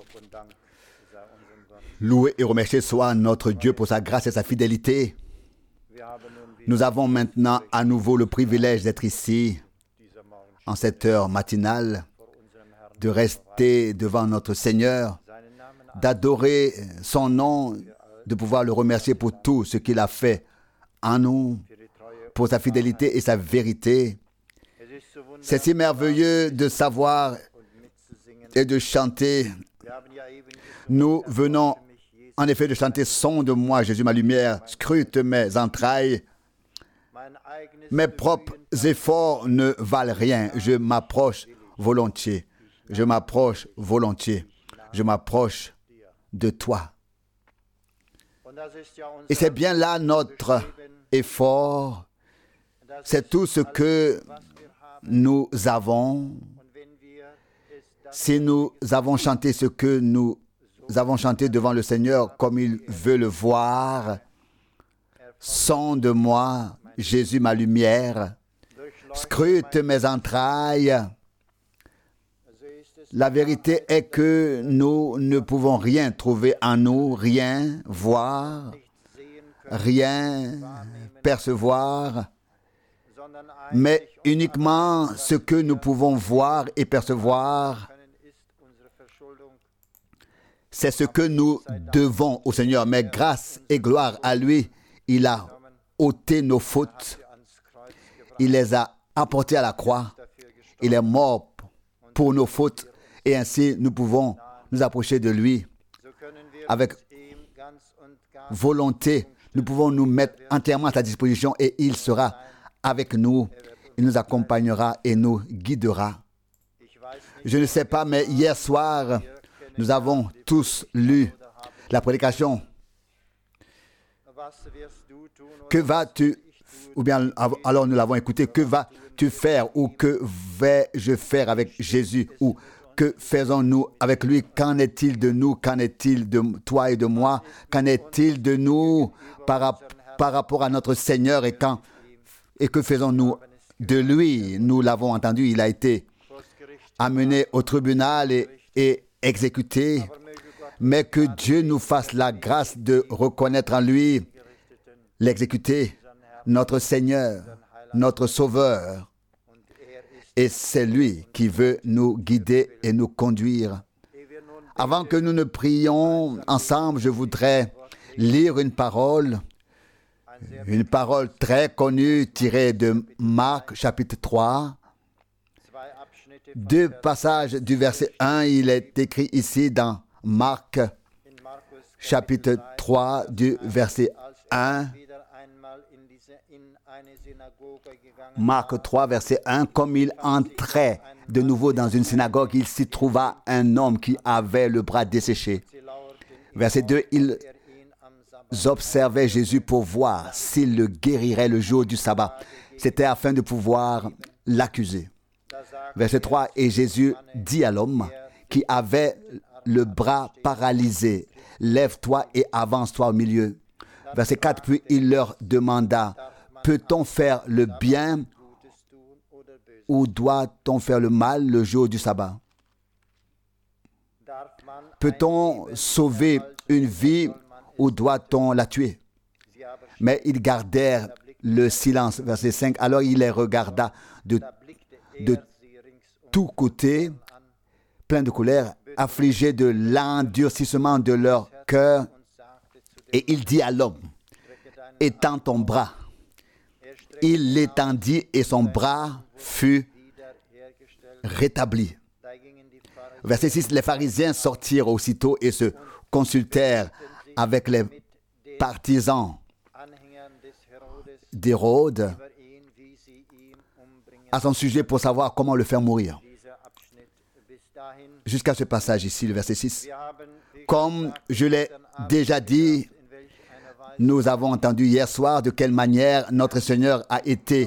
Loué et remercié soit notre Dieu pour sa grâce et sa fidélité. Nous avons maintenant à nouveau le privilège d'être ici, en cette heure matinale, de rester devant notre Seigneur, d'adorer son nom, de pouvoir le remercier pour tout ce qu'il a fait en nous, pour sa fidélité et sa vérité. C'est si merveilleux de savoir et de chanter. Nous venons en effet de chanter « Sonde moi, Jésus, ma lumière, scrute mes entrailles. Mes propres efforts ne valent rien. Je m'approche volontiers. Je m'approche volontiers. Je m'approche de toi. » Et c'est bien là notre effort. C'est tout ce que nous avons. Si nous avons chanté ce que nous avons chanté devant le Seigneur comme il veut le voir, sonde-moi, Jésus, ma lumière, scrute mes entrailles. La vérité est que nous ne pouvons rien trouver en nous, rien voir, rien percevoir, mais uniquement ce que nous pouvons voir et percevoir, c'est ce que nous devons au Seigneur. Mais grâce et gloire à lui, il a ôté nos fautes, il les a apportées à la croix, il est mort pour nos fautes, et ainsi nous pouvons nous approcher de lui avec volonté. Nous pouvons nous mettre entièrement à sa disposition et il sera avec nous, il nous accompagnera et nous guidera. Je ne sais pas, mais hier soir, nous avons tous lu la prédication. Que vas-tu, ou bien alors nous l'avons écouté, que vas-tu faire ou que vais-je faire avec Jésus ou que faisons-nous avec lui? Qu'en est-il de nous? Qu'en est-il de toi et de moi? Qu'en est-il de nous par rapport à notre Seigneur et que faisons-nous de lui? Nous l'avons entendu, il a été amené au tribunal et exécuté, mais que Dieu nous fasse la grâce de reconnaître en lui l'exécuté, notre Seigneur, notre Sauveur. Et c'est lui qui veut nous guider et nous conduire. Avant que nous ne prions ensemble, je voudrais lire une parole très connue tirée de Marc chapitre 3. Deux passages du verset 1, il est écrit ici dans Marc chapitre 3 du verset 1. Marc 3 verset 1, comme il entrait de nouveau dans une synagogue, il s'y trouva un homme qui avait le bras desséché. Verset 2, ils observaient Jésus pour voir s'il le guérirait le jour du sabbat. C'était afin de pouvoir l'accuser. Verset 3, et Jésus dit à l'homme qui avait le bras paralysé, « Lève-toi et avance-toi au milieu. » Verset 4, puis il leur demanda, « Peut-on faire le bien ou doit-on faire le mal le jour du sabbat? Peut-on sauver une vie ou doit-on la tuer? » Mais ils gardèrent le silence. Verset 5, alors il les regarda de tous côtés, plein de colère, affligés de l'endurcissement de leur cœur, et il dit à l'homme, « Étends ton bras. » Il l'étendit et son bras fut rétabli. Verset 6, les pharisiens sortirent aussitôt et se consultèrent avec les partisans d'Hérode à son sujet pour savoir comment le faire mourir. Jusqu'à ce passage ici, le verset 6. Comme je l'ai déjà dit, nous avons entendu hier soir de quelle manière notre Seigneur a été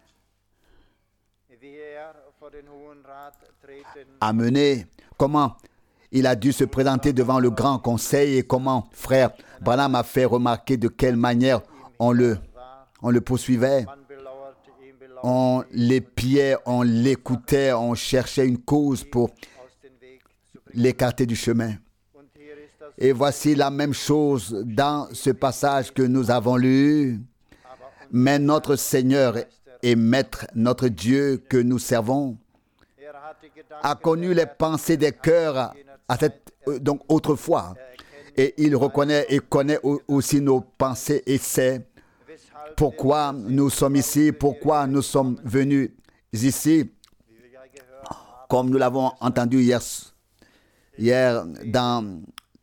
amené, comment il a dû se présenter devant le grand conseil et comment frère Branham a fait remarquer de quelle manière on le poursuivait. On l'épiait, on l'écoutait, on cherchait une cause pour l'écarter du chemin. Et voici la même chose dans ce passage que nous avons lu. Mais notre Seigneur et Maître, notre Dieu que nous servons, a connu les pensées des cœurs donc autrefois. Et il reconnaît et connaît aussi nos pensées et sait pourquoi nous sommes ici, pourquoi nous sommes venus ici. Comme nous l'avons entendu hier dans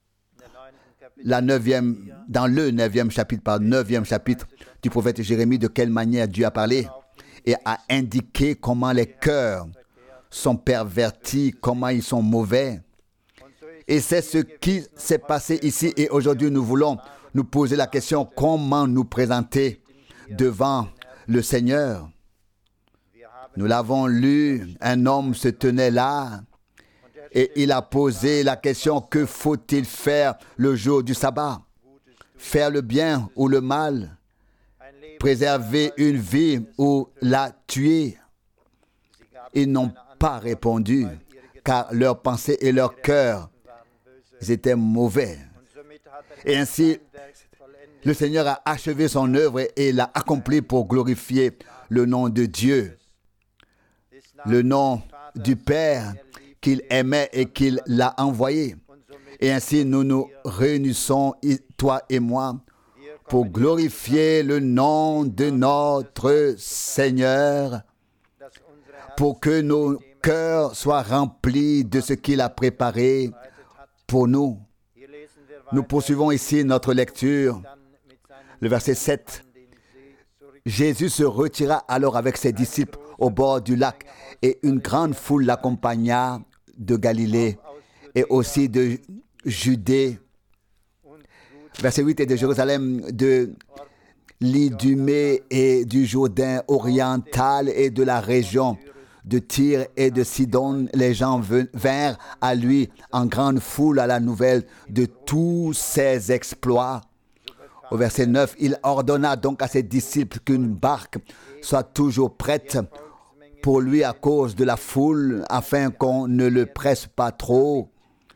le 9e chapitre du prophète Jérémie, de quelle manière Dieu a parlé et a indiqué comment les cœurs sont pervertis, comment ils sont mauvais. Et c'est ce qui s'est passé ici. Et aujourd'hui, nous voulons nous poser la question, comment nous présenter devant le Seigneur. Nous l'avons lu, un homme se tenait là et il a posé la question, que faut-il faire le jour du sabbat? Faire le bien ou le mal? Préserver une vie ou la tuer? Ils n'ont pas répondu, car leurs pensées et leur cœur étaient mauvais. Et ainsi, le Seigneur a achevé son œuvre et l'a accompli pour glorifier le nom de Dieu, le nom du Père qu'il aimait et qu'il l'a envoyé. Et ainsi, nous nous réunissons, toi et moi, pour glorifier le nom de notre Seigneur, pour que nos cœurs soient remplis de ce qu'il a préparé pour nous. Nous poursuivons ici notre lecture. Le verset 7. Jésus se retira alors avec ses disciples au bord du lac et une grande foule l'accompagna de Galilée et aussi de Judée. Verset 8. Et de Jérusalem, de l'Idumée et du Jourdain oriental et de la région de Tyr et de Sidon, les gens vinrent à lui en grande foule à la nouvelle de tous ses exploits. Au verset 9, il ordonna donc à ses disciples qu'une barque soit toujours prête pour lui à cause de la foule, afin qu'on ne le presse pas trop.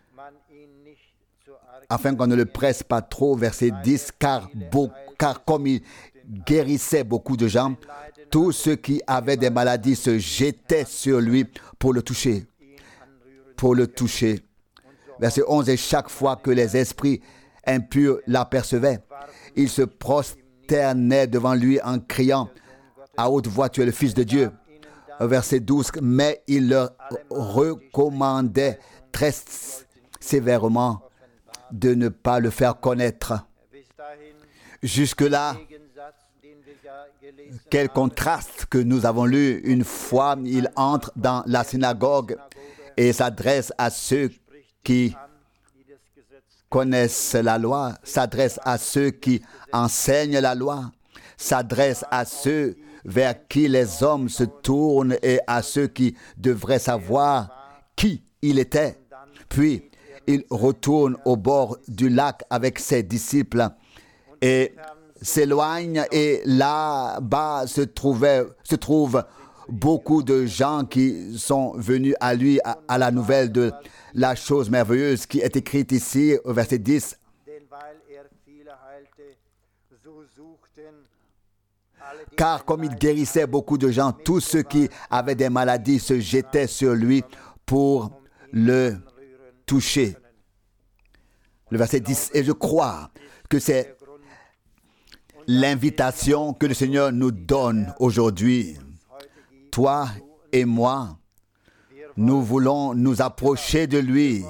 Verset 10, car comme il guérissait beaucoup de gens, tous ceux qui avaient des maladies se jetaient sur lui pour le toucher. Verset 11, et chaque fois que les esprits impurs l'apercevaient, ils se prosternaient devant lui en criant à haute voix, tu es le Fils de Dieu. Verset 12, mais il leur recommandait très sévèrement de ne pas le faire connaître. Jusque-là, quel contraste que nous avons lu. Une fois, il entre dans la synagogue et s'adresse à ceux qui connaissent la loi, s'adresse à ceux qui enseignent la loi, s'adresse à ceux vers qui les hommes se tournent et à ceux qui devraient savoir qui il était. Puis, il retourne au bord du lac avec ses disciples et s'éloigne, et là-bas se trouvent beaucoup de gens qui sont venus à lui à la nouvelle de la chose merveilleuse qui est écrite ici au verset 10. Car comme il guérissait beaucoup de gens, tous ceux qui avaient des maladies se jetaient sur lui pour le toucher. Le verset 10, et je crois que c'est l'invitation que le Seigneur nous donne aujourd'hui. Toi et moi, nous voulons nous approcher de lui.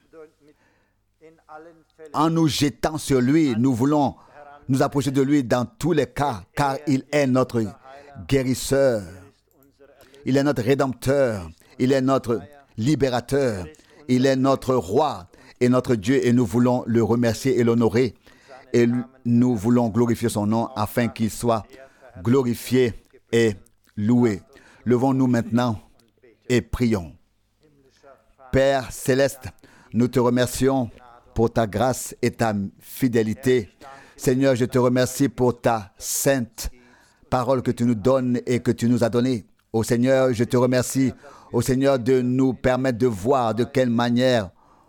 En nous jetant sur lui, nous voulons nous approcher de lui dans tous les cas, car il est notre guérisseur, il est notre rédempteur, il est notre libérateur, il est notre roi et notre Dieu, et nous voulons le remercier et l'honorer. Et nous voulons glorifier son nom afin qu'il soit glorifié et loué. Levons-nous maintenant et prions. Père céleste, nous te remercions pour ta grâce et ta fidélité. Seigneur, je te remercie pour ta sainte parole que tu nous donnes et que tu nous as donnée. Ô Seigneur, je te remercie, ô Seigneur, de nous permettre de voir de quelle manière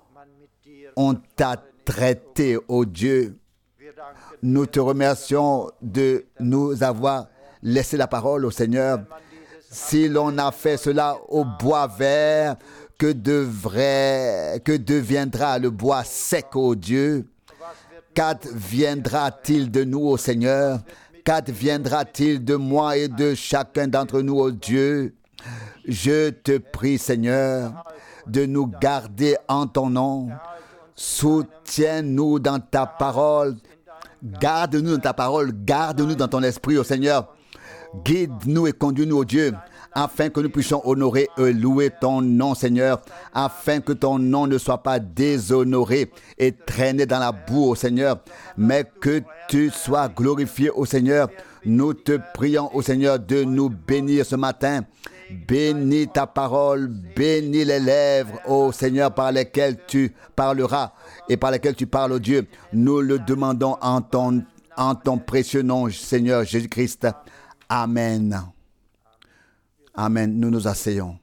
on t'a traité, ô Dieu. Nous te remercions de nous avoir laissé la parole, ô Seigneur. Si l'on a fait cela au bois vert, que deviendra le bois sec, ô Dieu? Qu'adviendra-t-il de nous, ô Seigneur? Qu'adviendra-t-il de moi et de chacun d'entre nous, ô Dieu? Je te prie, Seigneur, de nous garder en ton nom. Soutiens-nous dans ta parole. Garde-nous dans ta parole. Garde-nous dans ton esprit, ô Seigneur. Guide-nous et conduis-nous, ô Dieu, afin que nous puissions honorer et louer ton nom, Seigneur, afin que ton nom ne soit pas déshonoré et traîné dans la boue, ô Seigneur, mais que tu sois glorifié, ô Seigneur. Nous te prions, ô Seigneur, de nous bénir ce matin. Bénis ta parole, bénis les lèvres, ô Seigneur, par lesquelles tu parleras et par lesquelles tu parles, ô Dieu. Nous le demandons en ton précieux nom, Seigneur Jésus-Christ. Amen. Amen. Nous nous asseyons.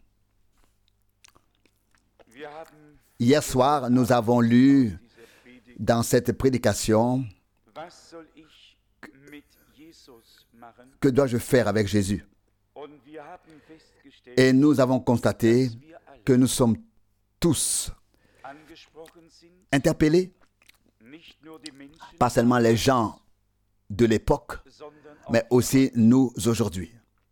Hier soir, nous avons lu dans cette prédication « Que dois-je faire avec Jésus ?» Et nous avons constaté que nous sommes tous interpellés, pas seulement les gens de l'époque, mais aussi nous aujourd'hui.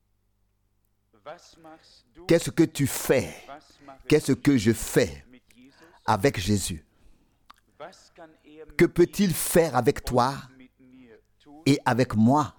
Qu'est-ce que tu fais? Qu'est-ce que je fais avec Jésus? Que peut-il faire avec toi et avec moi?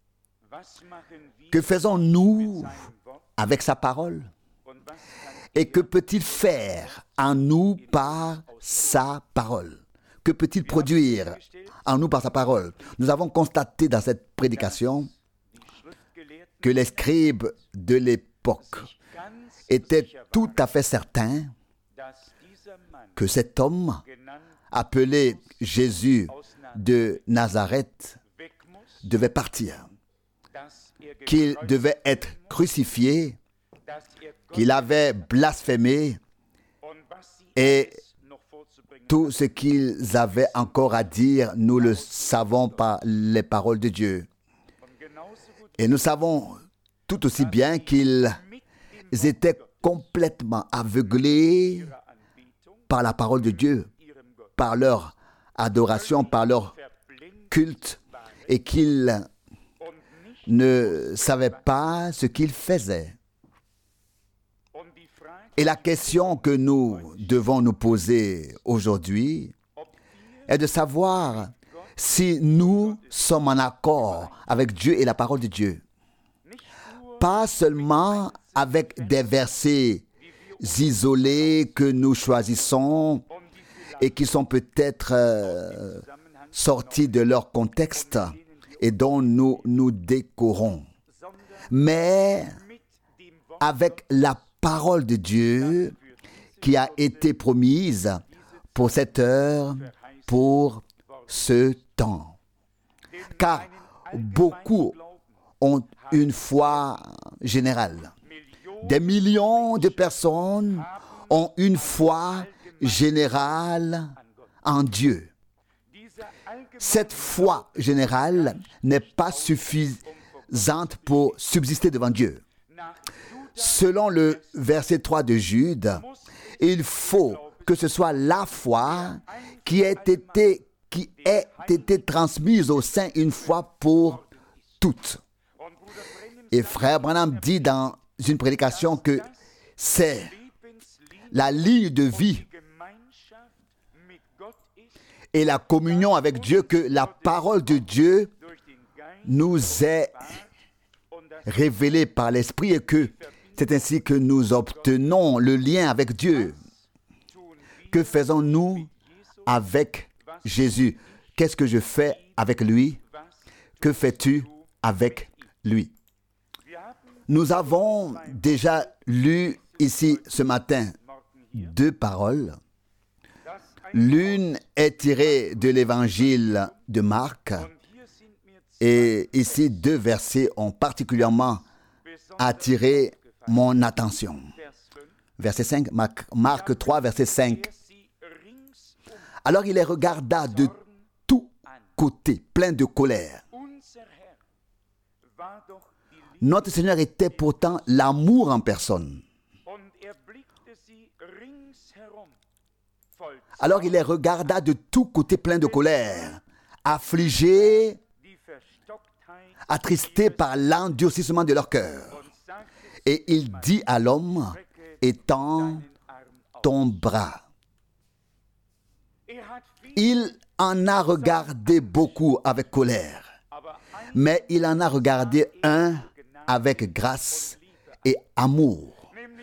Que faisons-nous avec sa parole? Et que peut-il faire en nous par sa parole? Que peut-il produire en nous par sa parole? Nous avons constaté dans cette prédication que les scribes de l'époque étaient tout à fait certains que cet homme, appelé Jésus de Nazareth, devait partir, qu'il devait être crucifié, qu'il avait blasphémé, et tout ce qu'ils avaient encore à dire, nous le savons par les paroles de Dieu. Et nous savons tout aussi bien qu'ils étaient complètement aveuglés par la parole de Dieu, par leur adoration, par leur culte, et qu'ils ne savaient pas ce qu'ils faisaient. Et la question que nous devons nous poser aujourd'hui est de savoir si nous sommes en accord avec Dieu et la parole de Dieu. Pas seulement avec des versets isolés que nous choisissons et qui sont peut-être sortis de leur contexte et dont nous nous décorons, mais avec la parole de Dieu qui a été promise pour cette heure, pour ce temps. Car beaucoup ont une foi générale. Des millions de personnes ont une foi générale en Dieu. Cette foi générale n'est pas suffisante pour subsister devant Dieu. Selon le verset 3 de Jude, il faut que ce soit la foi qui ait été transmise aux saints une fois pour toutes. Et frère Branham dit dans une prédication que c'est la ligne de vie et la communion avec Dieu, que la parole de Dieu nous est révélée par l'Esprit et que c'est ainsi que nous obtenons le lien avec Dieu. Que faisons-nous avec Jésus? Qu'est-ce que je fais avec lui? Que fais-tu avec lui? Nous avons déjà lu ici ce matin 2 paroles. L'une est tirée de l'évangile de Marc. Et ici, 2 versets ont particulièrement attiré mon attention. Verset 5, Marc 3, verset 5. Alors il les regarda de tous côtés, plein de colère. Notre Seigneur était pourtant l'amour en personne. Alors il les regarda de tous côtés, plein de colère, affligés, attristés par l'endurcissement de leur cœur. Et il dit à l'homme, étends ton bras. Il en a regardé beaucoup avec colère, mais il en a regardé un avec grâce et amour.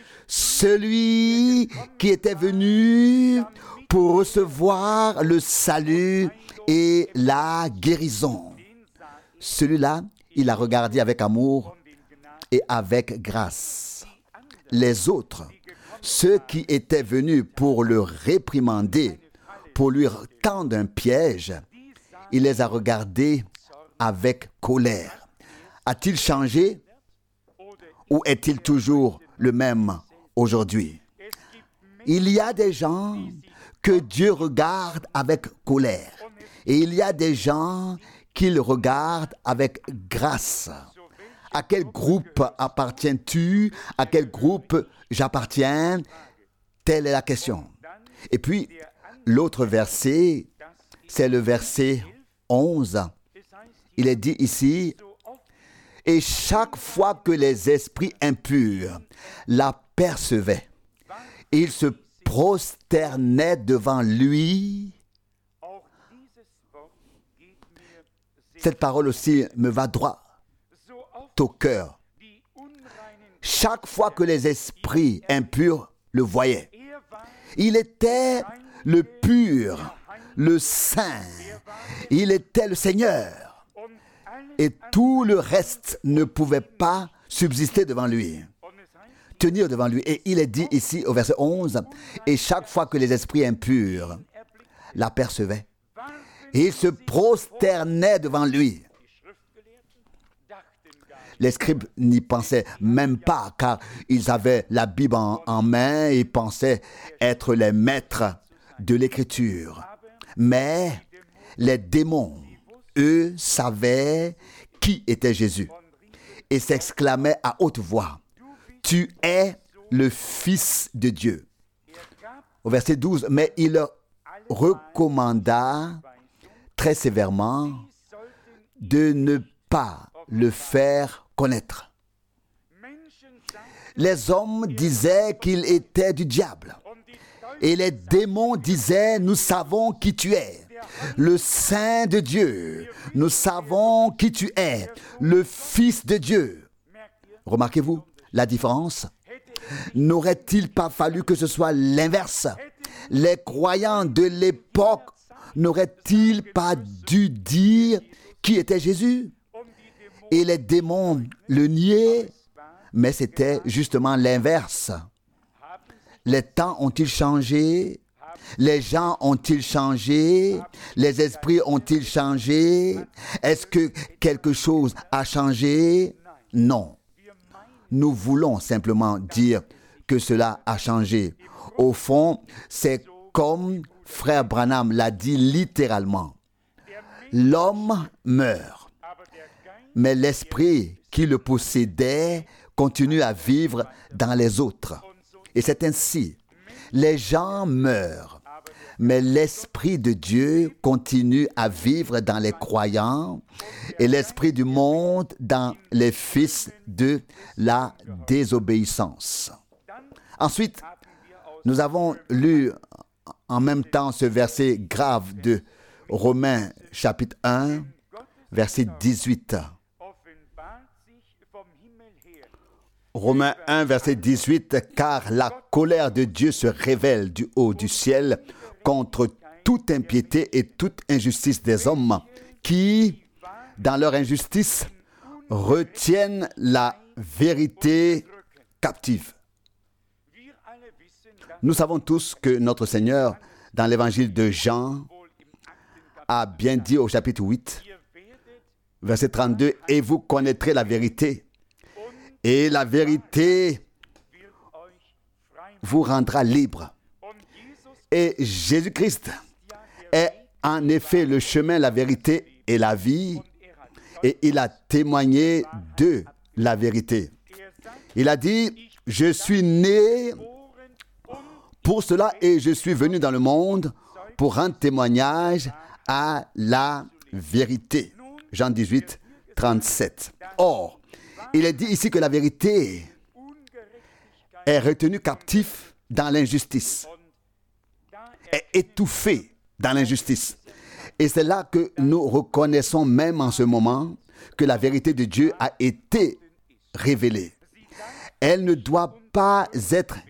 Celui qui était venu pour recevoir le salut et la guérison. Celui-là, il a regardé avec amour et avec grâce. Les autres, ceux qui étaient venus pour le réprimander, pour lui tendre un piège, il les a regardés avec colère. A-t-il changé ou est-il toujours le même aujourd'hui? Il y a des gens que Dieu regarde avec colère et il y a des gens qu'il regarde avec grâce. À quel groupe appartiens-tu? À quel groupe j'appartiens? Telle est la question. Et puis, l'autre verset, c'est le verset 11. Il est dit ici, « Et chaque fois que les esprits impurs l'apercevaient, ils se prosternaient devant lui. » Cette parole aussi me va droit au cœur. Chaque fois que les esprits impurs le voyaient, il était le pur, le saint, il était le Seigneur. Et tout le reste ne pouvait pas subsister devant lui, tenir devant lui. Et il est dit ici au verset 11, « Et chaque fois que les esprits impurs l'apercevaient, ils se prosternaient devant lui. » Les scribes n'y pensaient même pas, car ils avaient la Bible en main et pensaient être les maîtres de l'Écriture. Mais les démons, eux, savaient qui était Jésus et s'exclamaient à haute voix, « Tu es le Fils de Dieu. » Au verset 12, « Mais il leur recommanda très sévèrement de ne pas le faire connaître. » Les hommes disaient qu'il était du diable. Et les démons disaient, « Nous savons qui tu es, le Saint de Dieu. Nous savons qui tu es, le Fils de Dieu. » Remarquez-vous la différence? N'aurait-il pas fallu que ce soit l'inverse? Les croyants de l'époque n'auraient-ils pas dû dire qui était Jésus? Et les démons le niaient, mais c'était justement l'inverse. Les temps ont-ils changé? Les gens ont-ils changé? Les esprits ont-ils changé? Est-ce que quelque chose a changé? Non. Nous voulons simplement dire que cela a changé. Au fond, c'est comme Frère Branham l'a dit littéralement. L'homme meurt, mais l'esprit qui le possédait continue à vivre dans les autres. Et c'est ainsi. Les gens meurent, mais l'Esprit de Dieu continue à vivre dans les croyants et l'Esprit du monde dans les fils de la désobéissance. Ensuite, nous avons lu en même temps ce verset grave de Romains chapitre 1, verset 18. Romains 1, verset 18, « Car la colère de Dieu se révèle du haut du ciel contre toute impiété et toute injustice des hommes qui, dans leur injustice, retiennent la vérité captive. » Nous savons tous que notre Seigneur, dans l'évangile de Jean, a bien dit au chapitre 8, verset 32, « Et vous connaîtrez la vérité, et la vérité vous rendra libre. » Et Jésus-Christ est en effet le chemin, la vérité et la vie, et il a témoigné de la vérité. Il a dit, je suis né pour cela et je suis venu dans le monde pour rendre témoignage à la vérité. Jean 18, 37. Or, il est dit ici que la vérité est retenue captive dans l'injustice, est étouffée dans l'injustice. Et c'est là que nous reconnaissons même en ce moment que la vérité de Dieu a été révélée. Elle ne doit pas être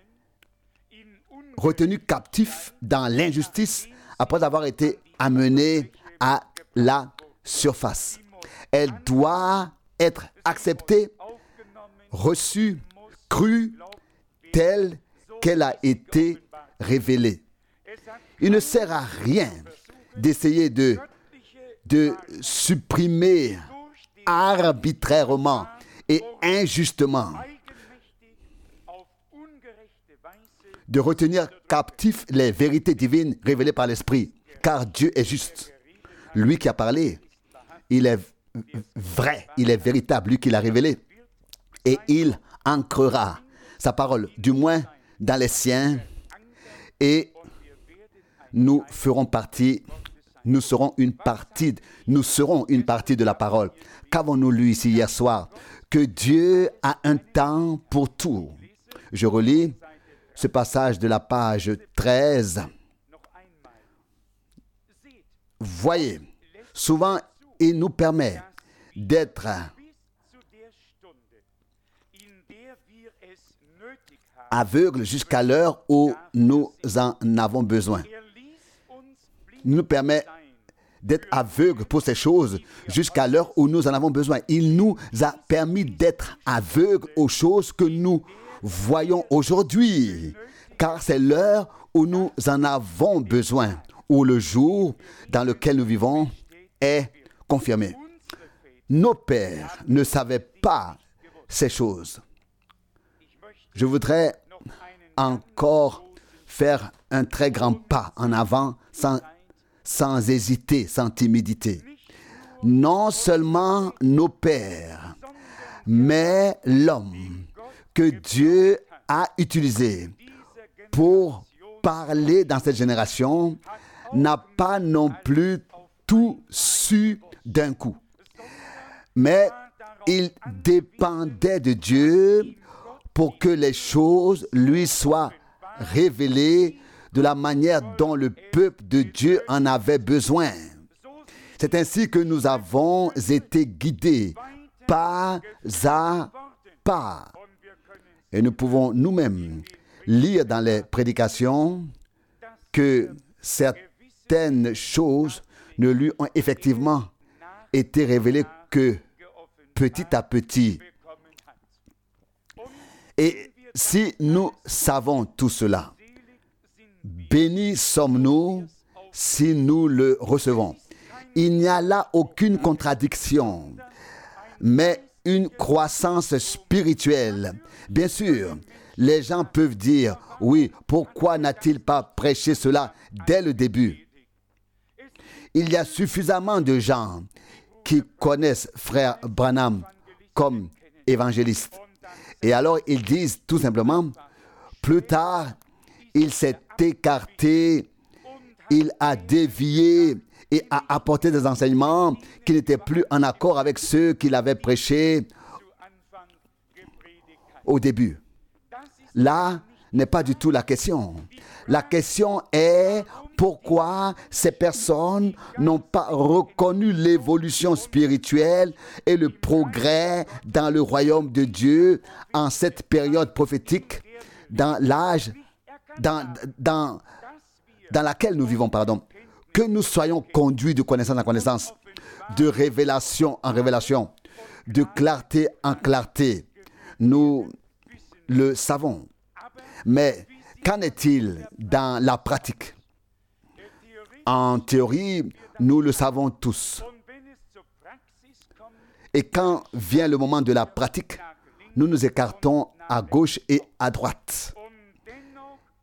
retenue captive dans l'injustice après avoir été amenée à la surface. Elle doit être acceptée, reçue, crue, telle qu'elle a été révélée. Il ne sert à rien d'essayer de supprimer arbitrairement et injustement, de retenir captifs les vérités divines révélées par l'Esprit, car Dieu est juste. Lui qui a parlé, il est vrai, il est véritable, lui qui l'a révélé. Et il ancrera sa parole, du moins dans les siens, et nous ferons partie, nous serons une partie de la parole. Qu'avons-nous lu ici hier soir? Que Dieu a un temps pour tout. Je relis ce passage de la page 13. Voyez, souvent il nous permet d'être aveugles jusqu'à l'heure où nous en avons besoin. Il nous permet d'être aveugles pour ces choses jusqu'à l'heure où nous en avons besoin. Il nous a permis d'être aveugles aux choses que nous voyons aujourd'hui, car c'est l'heure où nous en avons besoin, où le jour dans lequel nous vivons est confirmé. Nos pères ne savaient pas ces choses. Je voudrais encore faire un très grand pas en avant sans hésiter, sans timidité. Non seulement nos pères, mais l'homme que Dieu a utilisé pour parler dans cette génération n'a pas non plus tout su d'un coup. Mais il dépendait de Dieu pour que les choses lui soient révélées de la manière dont le peuple de Dieu en avait besoin. C'est ainsi que nous avons été guidés pas à pas. Et nous pouvons nous-mêmes lire dans les prédications que certaines choses ne lui ont effectivement été révélées que petit à petit. Et si nous savons tout cela, bénis sommes-nous si nous le recevons. Il n'y a là aucune contradiction, mais une croissance spirituelle. Bien sûr, les gens peuvent dire, oui, pourquoi n'a-t-il pas prêché cela dès le début? Il y a suffisamment de gens qui connaissent Frère Branham comme évangéliste. Et alors, ils disent tout simplement, plus tard, il s'est écarté, il a dévié et a apporté des enseignements qui n'étaient plus en accord avec ceux qu'il avait prêchés au début. Là n'est pas du tout la question. La question est pourquoi ces personnes n'ont pas reconnu l'évolution spirituelle et le progrès dans le royaume de Dieu en cette période prophétique, dans l'âge dans laquelle nous vivons, que nous soyons conduits de connaissance en connaissance, de révélation en révélation, de clarté en clarté. Nous le savons. Mais qu'en est-il dans la pratique? En théorie, nous le savons tous. Et quand vient le moment de la pratique, nous nous écartons à gauche et à droite.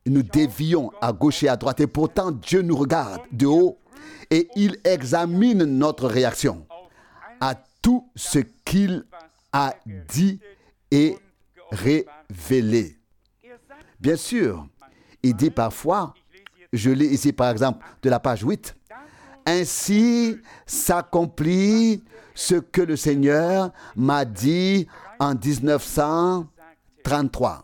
nous dévions à gauche et à droite. Et pourtant, Dieu nous regarde de haut et il examine notre réaction à tout ce qu'il a dit et révélé. Bien sûr, il dit parfois, je lis ici par exemple de la page 8, « Ainsi s'accomplit ce que le Seigneur m'a dit en 1933. »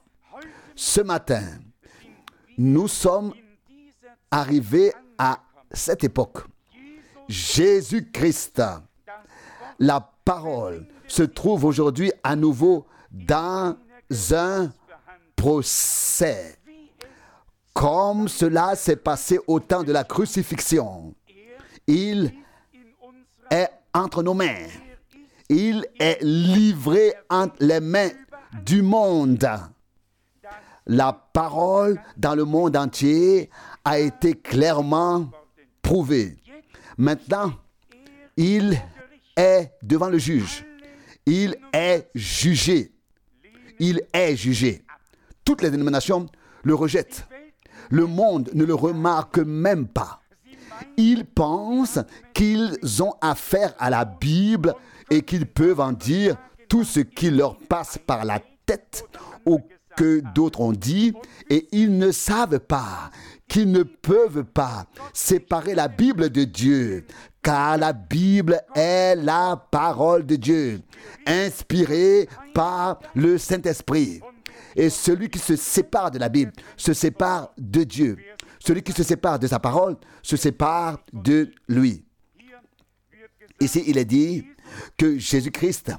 Ce matin, nous sommes arrivés à cette époque. Jésus-Christ, la parole, se trouve aujourd'hui à nouveau dans un procès. Comme cela s'est passé au temps de la crucifixion, il est entre nos mains. Il est livré entre les mains du monde. La parole dans le monde entier a été clairement prouvée. Maintenant, il est devant le juge. Il est jugé. Il est jugé. Toutes les dénominations le rejettent. Le monde ne le remarque même pas. Ils pensent qu'ils ont affaire à la Bible et qu'ils peuvent en dire tout ce qui leur passe par la tête ou que d'autres ont dit, et ils ne savent pas qu'ils ne peuvent pas séparer la Bible de Dieu, car la Bible est la parole de Dieu, inspirée par le Saint-Esprit. Et celui qui se sépare de la Bible se sépare de Dieu. Celui qui se sépare de sa parole se sépare de lui. Ici, il est dit que Jésus-Christ,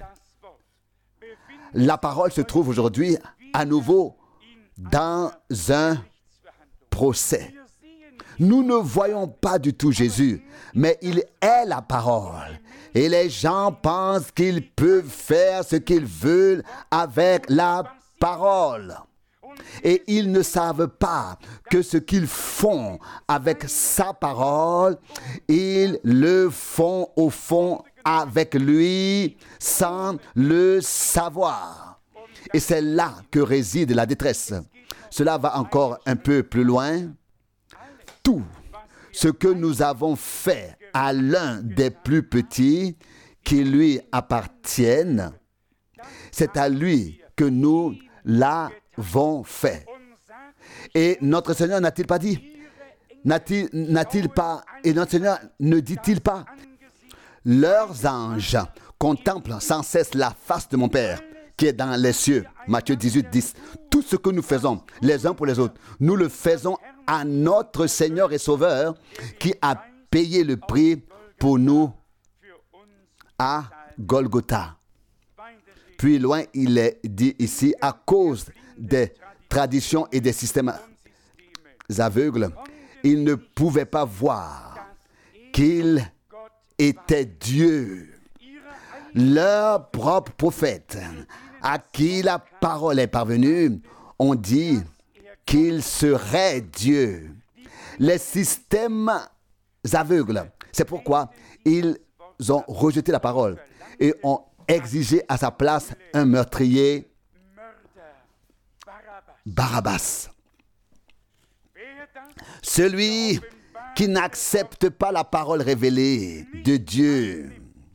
la parole se trouve aujourd'hui à nouveau dans un procès. Nous ne voyons pas du tout Jésus, mais il est la parole. Et les gens pensent qu'ils peuvent faire ce qu'ils veulent avec la parole. Et ils ne savent pas que ce qu'ils font avec sa parole, ils le font au fond avec lui sans le savoir. Et c'est là que réside la détresse. Cela va encore un peu plus loin. Tout ce que nous avons fait à l'un des plus petits qui lui appartiennent, c'est à lui que nous l'avons fait. Et notre Seigneur n'a-t-il pas dit, n'a-t-il pas, et notre Seigneur ne dit-il pas, leurs anges contemplent sans cesse la face de mon Père qui est dans les cieux. Matthieu 18, 10. Tout ce que nous faisons les uns pour les autres, nous le faisons à notre Seigneur et Sauveur qui a payé le prix pour nous à Golgotha. Puis loin, il est dit ici, à cause des traditions et des systèmes aveugles, ils ne pouvaient pas voir qu'il était Dieu. Leurs propres prophètes, à qui la parole est parvenue, ont dit qu'il serait Dieu. Les systèmes aveugles, c'est pourquoi ils ont rejeté la parole et ont exigé à sa place un meurtrier, Barabbas. Celui qui n'accepte pas la parole révélée de Dieu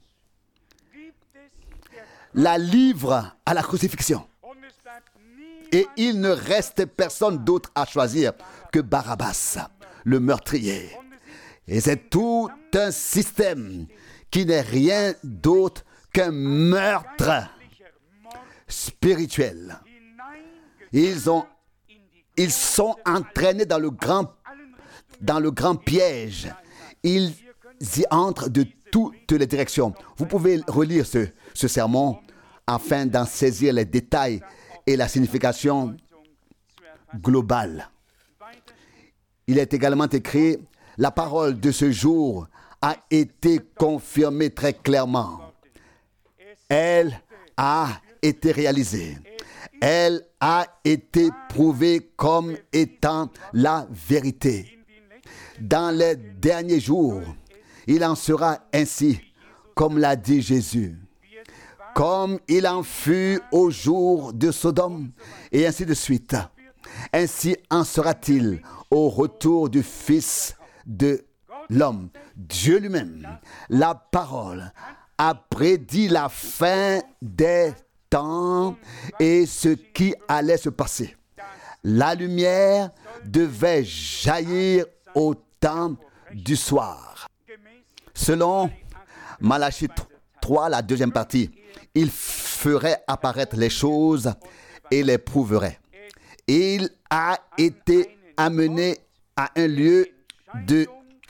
la livre à la crucifixion. Et il ne reste personne d'autre à choisir que Barabbas, le meurtrier. Et c'est tout un système qui n'est rien d'autre qu'un meurtre spirituel. Ils sont entraînés dans le grand piège. Ils y entrent de toutes les directions. Vous pouvez relire ce sermon afin d'en saisir les détails et la signification globale. Il est également écrit, la parole de ce jour a été confirmée très clairement. Elle a été réalisée. Elle a été prouvée comme étant la vérité. Dans les derniers jours, il en sera ainsi, comme l'a dit Jésus, comme il en fut au jour de Sodome, et ainsi de suite. Ainsi en sera-t-il au retour du Fils de l'homme. Dieu lui-même, la parole, a prédit la fin des temps et ce qui allait se passer. La lumière devait jaillir au temps du soir. Selon Malachie 3, la deuxième partie, il ferait apparaître les choses et les prouverait. Il a été amené à un lieu de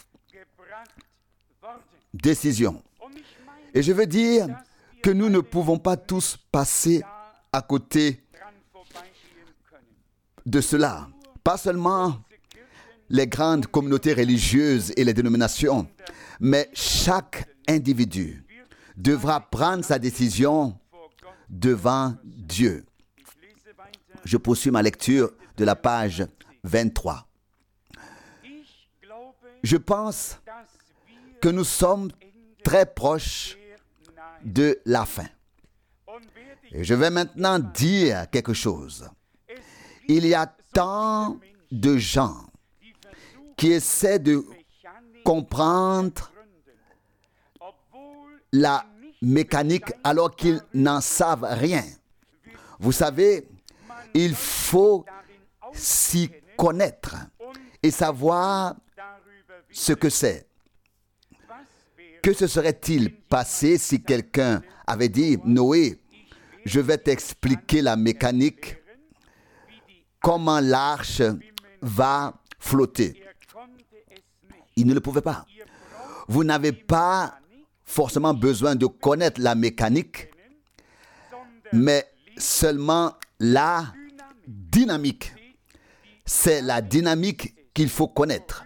décision. Et je veux dire que nous ne pouvons pas tous passer à côté de cela. Pas seulement les grandes communautés religieuses et les dénominations, mais chaque individu devra prendre sa décision devant Dieu. Je poursuis ma lecture de la page 23. Je pense que nous sommes très proches de la fin. Et je vais maintenant dire quelque chose. Il y a tant de gens qui essaient de comprendre la mécanique alors qu'ils n'en savent rien. Vous savez, il faut s'y connaître et savoir ce que c'est. Que se serait-il passé si quelqu'un avait dit « Noé, je vais t'expliquer la mécanique, comment l'arche va flotter ». Il ne le pouvait pas. Vous n'avez pas forcément besoin de connaître la mécanique, mais seulement la dynamique. C'est la dynamique qu'il faut connaître.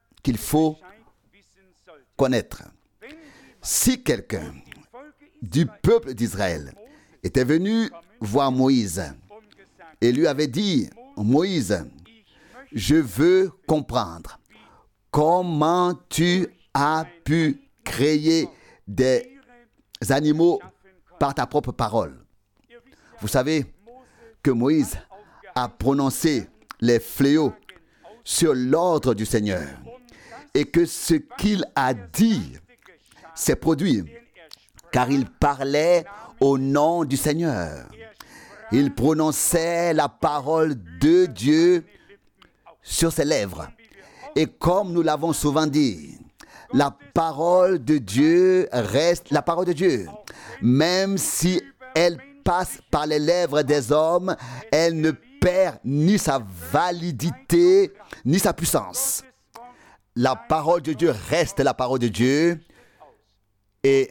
Si quelqu'un du peuple d'Israël était venu voir Moïse et lui avait dit « Moïse, je veux comprendre comment tu as pu créer des animaux par ta propre parole. » Vous savez que Moïse a prononcé les fléaux sur l'ordre du Seigneur et que ce qu'il a dit s'est produit, car il parlait au nom du Seigneur. Il prononçait la parole de Dieu sur ses lèvres. Et comme nous l'avons souvent dit, la parole de Dieu reste la parole de Dieu. Même si elle passe par les lèvres des hommes, elle ne perd ni sa validité, ni sa puissance. La parole de Dieu reste la parole de Dieu et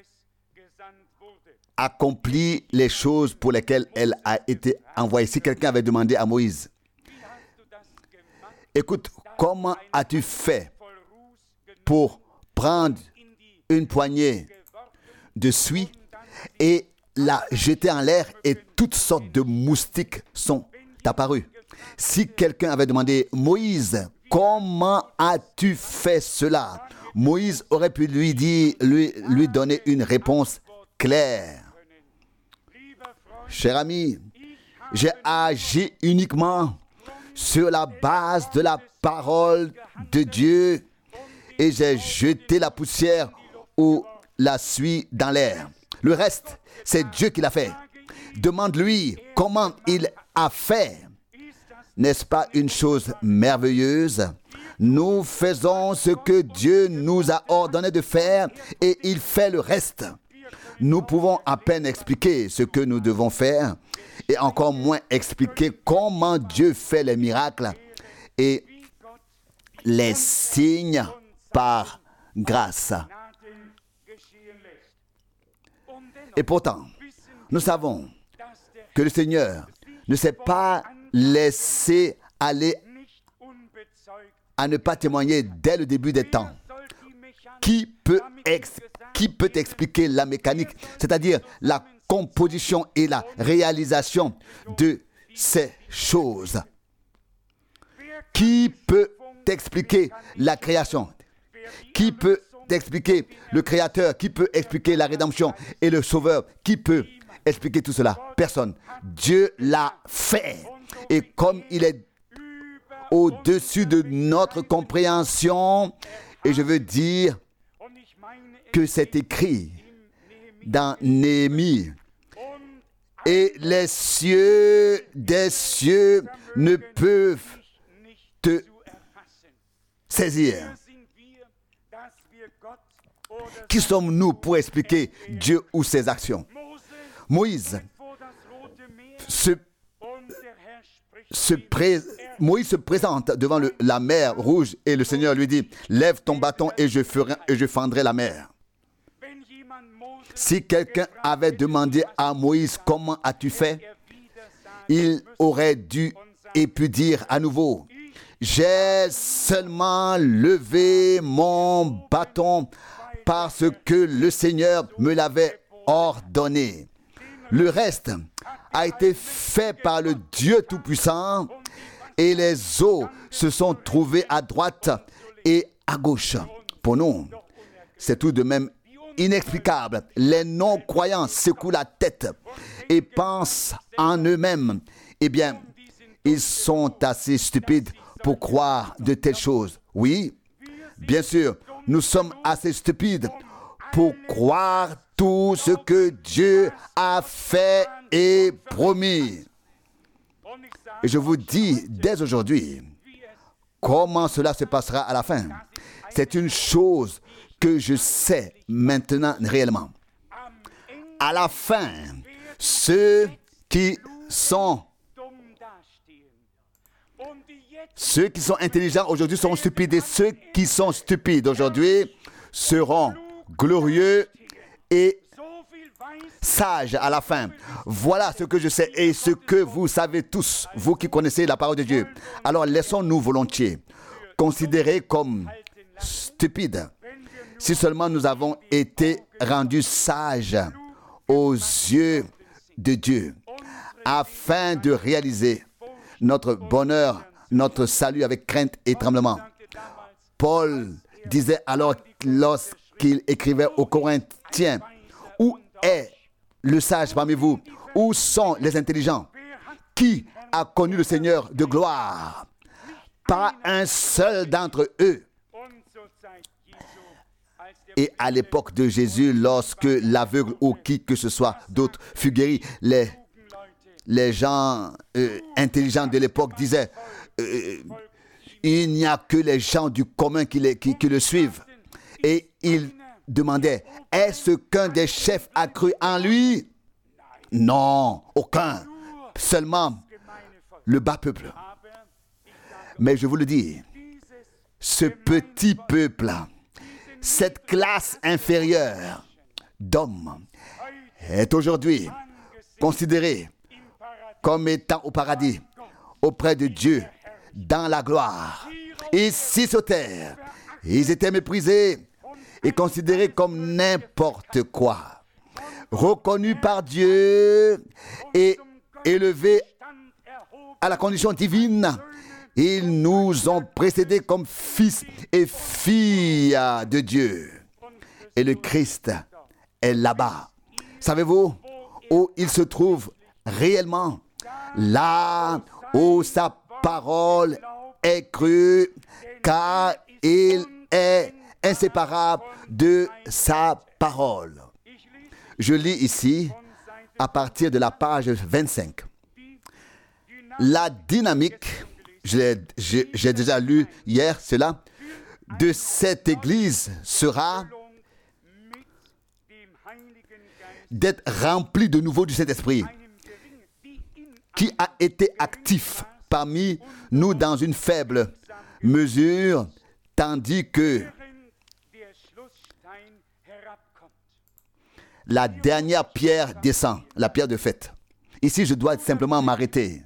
accomplit les choses pour lesquelles elle a été envoyée. Si quelqu'un avait demandé à Moïse, « Écoute, comment as-tu fait pour prendre une poignée de suie et la jeter en l'air et toutes sortes de moustiques sont apparus. » Si quelqu'un avait demandé, « Moïse, comment as-tu fait cela ?» Moïse aurait pu lui donner une réponse claire. Cher ami, j'ai agi uniquement sur la base de la parole de Dieu et j'ai jeté la poussière ou la suie dans l'air. Le reste, c'est Dieu qui l'a fait. Demande-lui comment il a fait. N'est-ce pas une chose merveilleuse? Nous faisons ce que Dieu nous a ordonné de faire et il fait le reste. Nous pouvons à peine expliquer ce que nous devons faire et encore moins expliquer comment Dieu fait les miracles et les signes par grâce. Et pourtant, nous savons que le Seigneur ne s'est pas laissé aller à ne pas témoigner dès le début des temps. Qui peut expliquer la mécanique, c'est-à-dire la composition et la réalisation de ces choses? Qui peut expliquer la création? Qui peut expliquer le Créateur? Qui peut expliquer la rédemption et le Sauveur? Qui peut expliquer tout cela? Personne. Dieu l'a fait. et comme il est au-dessus de notre compréhension. Et je veux dire que c'est écrit dans Néhémie. Et les cieux des cieux ne peuvent te saisir. Qui sommes-nous pour expliquer Dieu ou ses actions? Moïse Moïse se présente devant la mer rouge et le Seigneur lui dit: lève ton bâton et je fendrai la mer. Si quelqu'un avait demandé à Moïse: comment as-tu fait? Il aurait dû et pu dire à nouveau: j'ai seulement levé mon bâton parce que le Seigneur me l'avait ordonné. Le reste a été fait par le Dieu Tout-Puissant et les eaux se sont trouvées à droite et à gauche. Pour nous, c'est tout de même inexplicable. Les non-croyants secouent la tête et pensent en eux-mêmes: eh bien, ils sont assez stupides pour croire de telles choses. Oui, bien sûr, nous sommes assez stupides pour croire tout ce que Dieu a fait et promis. Et je vous dis dès aujourd'hui comment cela se passera à la fin. C'est une chose que je sais maintenant réellement. À la fin, ceux qui sont intelligents aujourd'hui seront stupides, et ceux qui sont stupides aujourd'hui seront glorieux et sages à la fin. Voilà ce que je sais et ce que vous savez tous, vous qui connaissez la parole de Dieu. Alors laissons-nous volontiers considérer comme stupides si seulement nous avons été rendus sages aux yeux de Dieu, afin de réaliser notre bonheur, notre salut avec crainte et tremblement. Paul disait alors, lorsqu'il écrivait aux Corinthiens: où est le sage parmi vous? Où sont les intelligents? Qui a connu le Seigneur de gloire? Pas un seul d'entre eux. Et à l'époque de Jésus, lorsque l'aveugle ou qui que ce soit d'autre fut guéri, les gens intelligents de l'époque disaient: il n'y a que les gens du commun qui le suivent. Et ils demandaient: est-ce qu'un des chefs a cru en lui? Non, aucun. Seulement le bas peuple. Mais je vous le dis, ce petit peuple, cette classe inférieure d'hommes est aujourd'hui considérée comme étant au paradis, auprès de Dieu, dans la gloire. Ici sur terre, ils étaient méprisés et considérés comme n'importe quoi. Reconnus par Dieu et élevés à la condition divine, ils nous ont précédés comme fils et filles de Dieu. Et le Christ est là-bas. Savez-vous où il se trouve réellement? Là où sa parole est crue, car il est inséparable de sa parole. Je lis ici, à partir de la page 25. La dynamique, j'ai déjà lu hier cela, de cette Église sera d'être remplie de nouveau du Saint-Esprit, qui a été actif parmi nous dans une faible mesure, tandis que la dernière pierre descend, la pierre de fête. Ici, je dois simplement m'arrêter.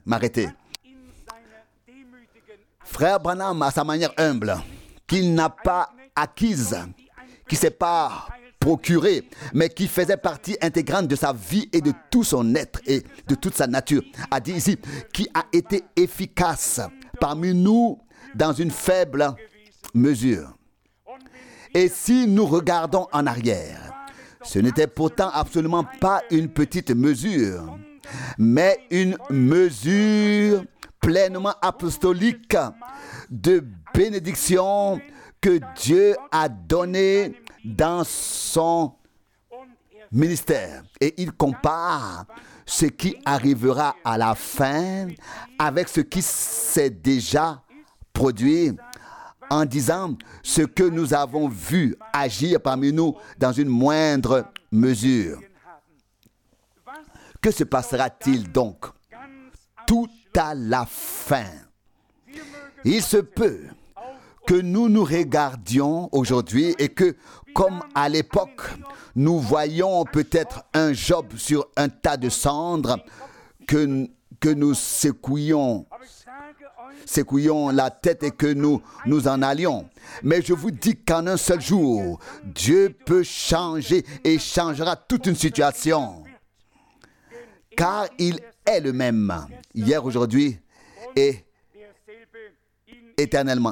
Frère Branham, à sa manière humble, qu'il n'a pas acquise, qui ne s'est pas procuré, mais qui faisait partie intégrante de sa vie et de tout son être et de toute sa nature, a dit ici, qui a été efficace parmi nous dans une faible mesure. Et si nous regardons en arrière, ce n'était pourtant absolument pas une petite mesure, mais une mesure pleinement apostolique de bénédiction que Dieu a donné dans son ministère. Et il compare ce qui arrivera à la fin avec ce qui s'est déjà produit en disant ce que nous avons vu agir parmi nous dans une moindre mesure. Que se passera-t-il donc tout à la fin? Il se peut que nous nous regardions aujourd'hui et que, comme à l'époque, nous voyons peut-être un Job sur un tas de cendres, que nous secouions la tête et que nous en allions. Mais je vous dis qu'en un seul jour, Dieu peut changer et changera toute une situation. Car il est le même, hier, aujourd'hui et éternellement.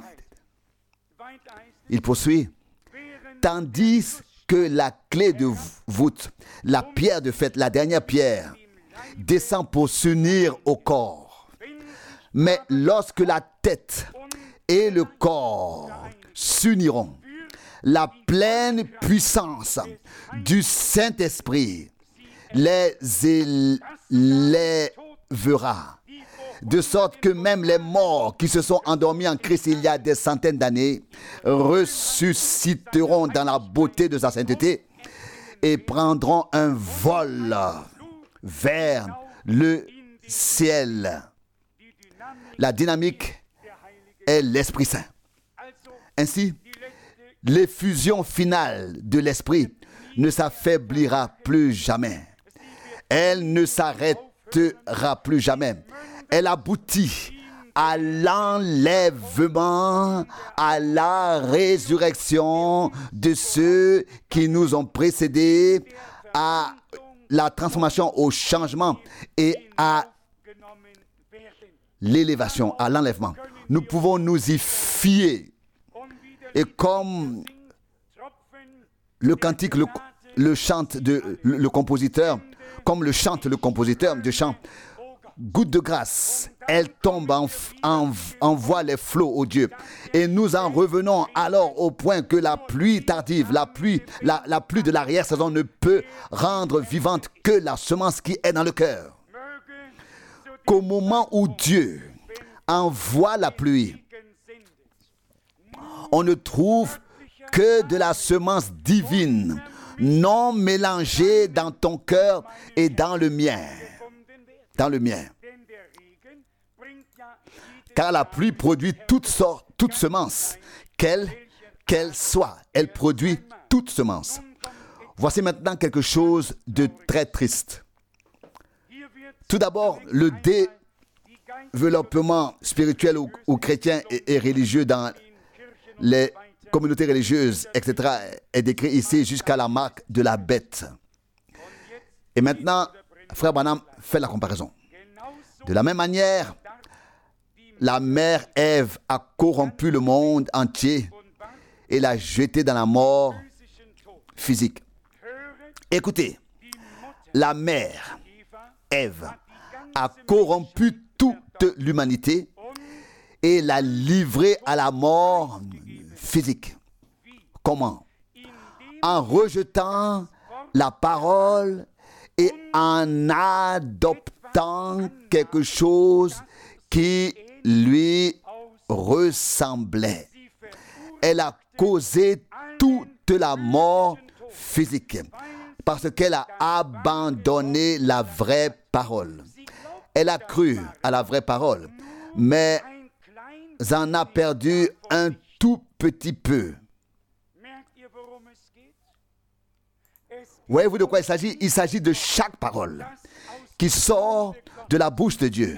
Il poursuit. Tandis que la clé de voûte, la pierre de fête, la dernière pierre, descend pour s'unir au corps. Mais lorsque la tête et le corps s'uniront, la pleine puissance du Saint-Esprit les élèvera, de sorte que même les morts qui se sont endormis en Christ il y a des centaines d'années ressusciteront dans la beauté de sa sainteté et prendront un vol vers le ciel. La dynamique est l'Esprit Saint. Ainsi, l'effusion finale de l'Esprit ne s'affaiblira plus jamais. Elle ne s'arrêtera plus jamais. Elle aboutit à l'enlèvement, à la résurrection de ceux qui nous ont précédés, à la transformation, au changement et à l'élévation, à l'enlèvement. Nous pouvons nous y fier. Et comme le cantique le chante le compositeur, comme le chante le compositeur de chant, goutte de grâce, elle tombe, envoie les flots au Dieu. Et nous en revenons alors au point que la pluie tardive, la pluie de l'arrière-saison ne peut rendre vivante que la semence qui est dans le cœur. Qu'au moment où Dieu envoie la pluie, on ne trouve que de la semence divine, non mélangée dans ton cœur et dans le mien. Dans le mien. Car la pluie produit toute semence, quelle soit. Elle produit toute semence. Voici maintenant quelque chose de très triste. Tout d'abord, le développement spirituel ou chrétien et religieux dans les communautés religieuses, etc., est décrit ici jusqu'à la marque de la bête. Et maintenant, Frère Branham fait la comparaison. De la même manière, la mère Ève a corrompu le monde entier et l'a jeté dans la mort physique. Écoutez, la mère Ève a corrompu toute l'humanité et l'a livrée à la mort physique. Comment? En rejetant la parole et en adoptant quelque chose qui lui ressemblait. Elle a causé toute la mort physique parce qu'elle a abandonné la vraie parole. Elle a cru à la vraie parole, mais en a perdu un tout petit peu. Voyez-vous de quoi il s'agit? Il s'agit de chaque parole qui sort de la bouche de Dieu.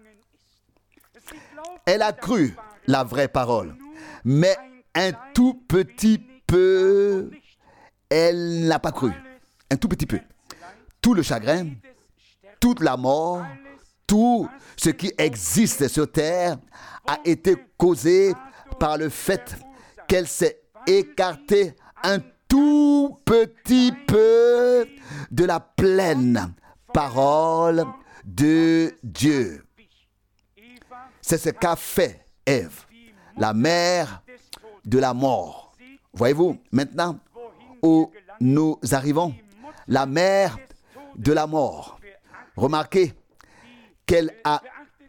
Elle a cru la vraie parole, mais un tout petit peu, elle n'a pas cru. Un tout petit peu. Tout le chagrin, toute la mort, tout ce qui existe sur terre a été causé par le fait qu'elle s'est écartée un tout petit peu de la pleine parole de Dieu. C'est ce qu'a fait Ève, la mère de la mort. Voyez-vous, maintenant où nous arrivons, la mère de la mort. Remarquez qu'elle a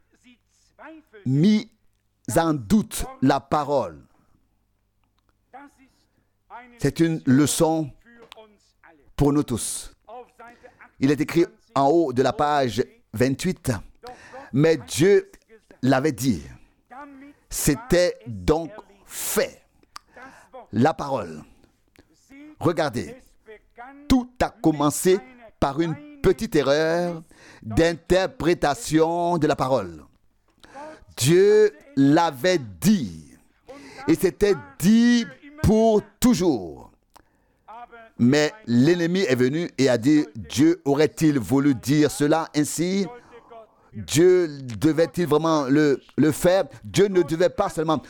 mis en doute la parole. C'est une leçon pour nous tous. Il est écrit en haut de la page 28, mais Dieu l'avait dit. C'était donc fait. La parole. Regardez, tout a commencé par une petite erreur d'interprétation de la parole. Dieu l'avait dit, et c'était dit pour toujours. Mais l'ennemi est venu et a dit, Dieu aurait-il voulu dire cela ainsi? Dieu devait-il vraiment le faire? Dieu ne devait pas seulement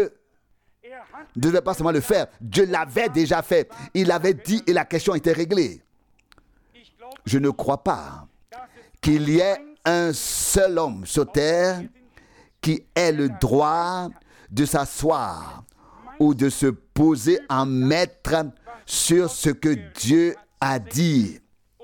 le faire. Dieu l'avait déjà fait. Il l'avait dit et la question était réglée. Je ne crois pas qu'il y ait un seul homme sur terre qui ait le droit de s'asseoir ou de se poser en maître sur ce que Dieu a dit.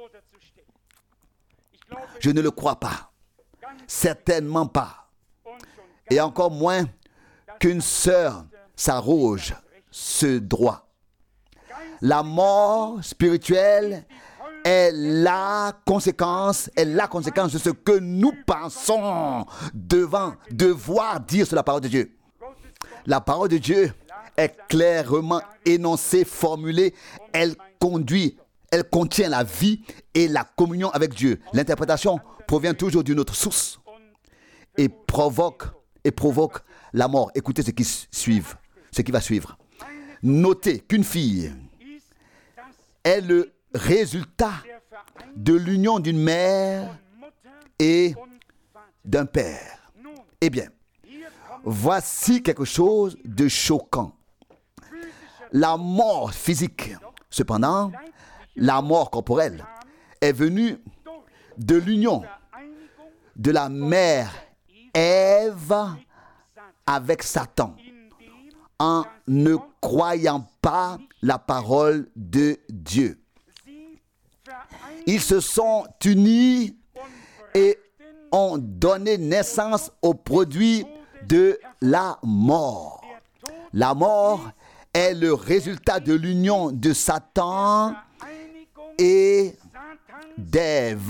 Je ne le crois pas. Certainement pas. Et encore moins qu'une sœur s'arroge ce droit. La mort spirituelle est la conséquence de ce que nous pensons devoir dire sur la parole de Dieu. La parole de Dieu est clairement énoncée, formulée. Elle contient la vie et la communion avec Dieu. L'interprétation provient toujours d'une autre source et provoque la mort. Écoutez ce qui va suivre. Notez qu'une fille est le résultat de l'union d'une mère et d'un père. Eh bien, voici quelque chose de choquant. La mort physique, cependant, la mort corporelle, est venue de l'union de la mère Ève avec Satan, en ne croyant pas la parole de Dieu. Ils se sont unis et ont donné naissance au produit de la mort. La mort est le résultat de l'union de Satan et d'Ève.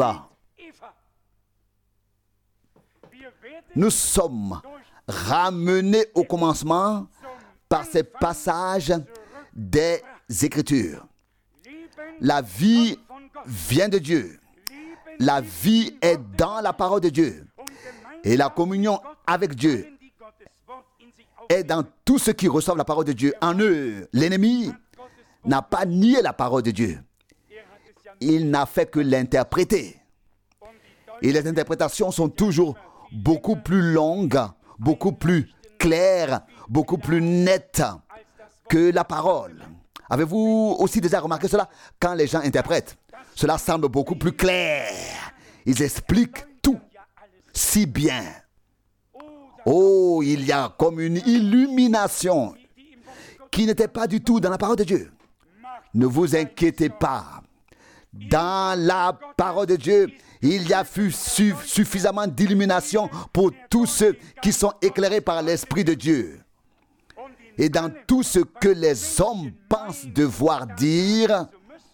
Nous sommes ramenés au commencement par ces passages des Écritures. La vie vient de Dieu. La vie est dans la parole de Dieu. Et la communion avec Dieu est dans tous ceux qui reçoivent la parole de Dieu. En eux, l'ennemi n'a pas nié la parole de Dieu. Il n'a fait que l'interpréter. Et les interprétations sont toujours beaucoup plus longues, beaucoup plus claires, beaucoup plus nettes que la parole. Avez-vous aussi déjà remarqué cela? Quand les gens interprètent, cela semble beaucoup plus clair. Ils expliquent tout si bien. Oh, il y a comme une illumination qui n'était pas du tout dans la parole de Dieu. Ne vous inquiétez pas. Dans la parole de Dieu, il y a suffisamment d'illumination pour tous ceux qui sont éclairés par l'Esprit de Dieu. Et dans tout ce que les hommes pensent devoir dire,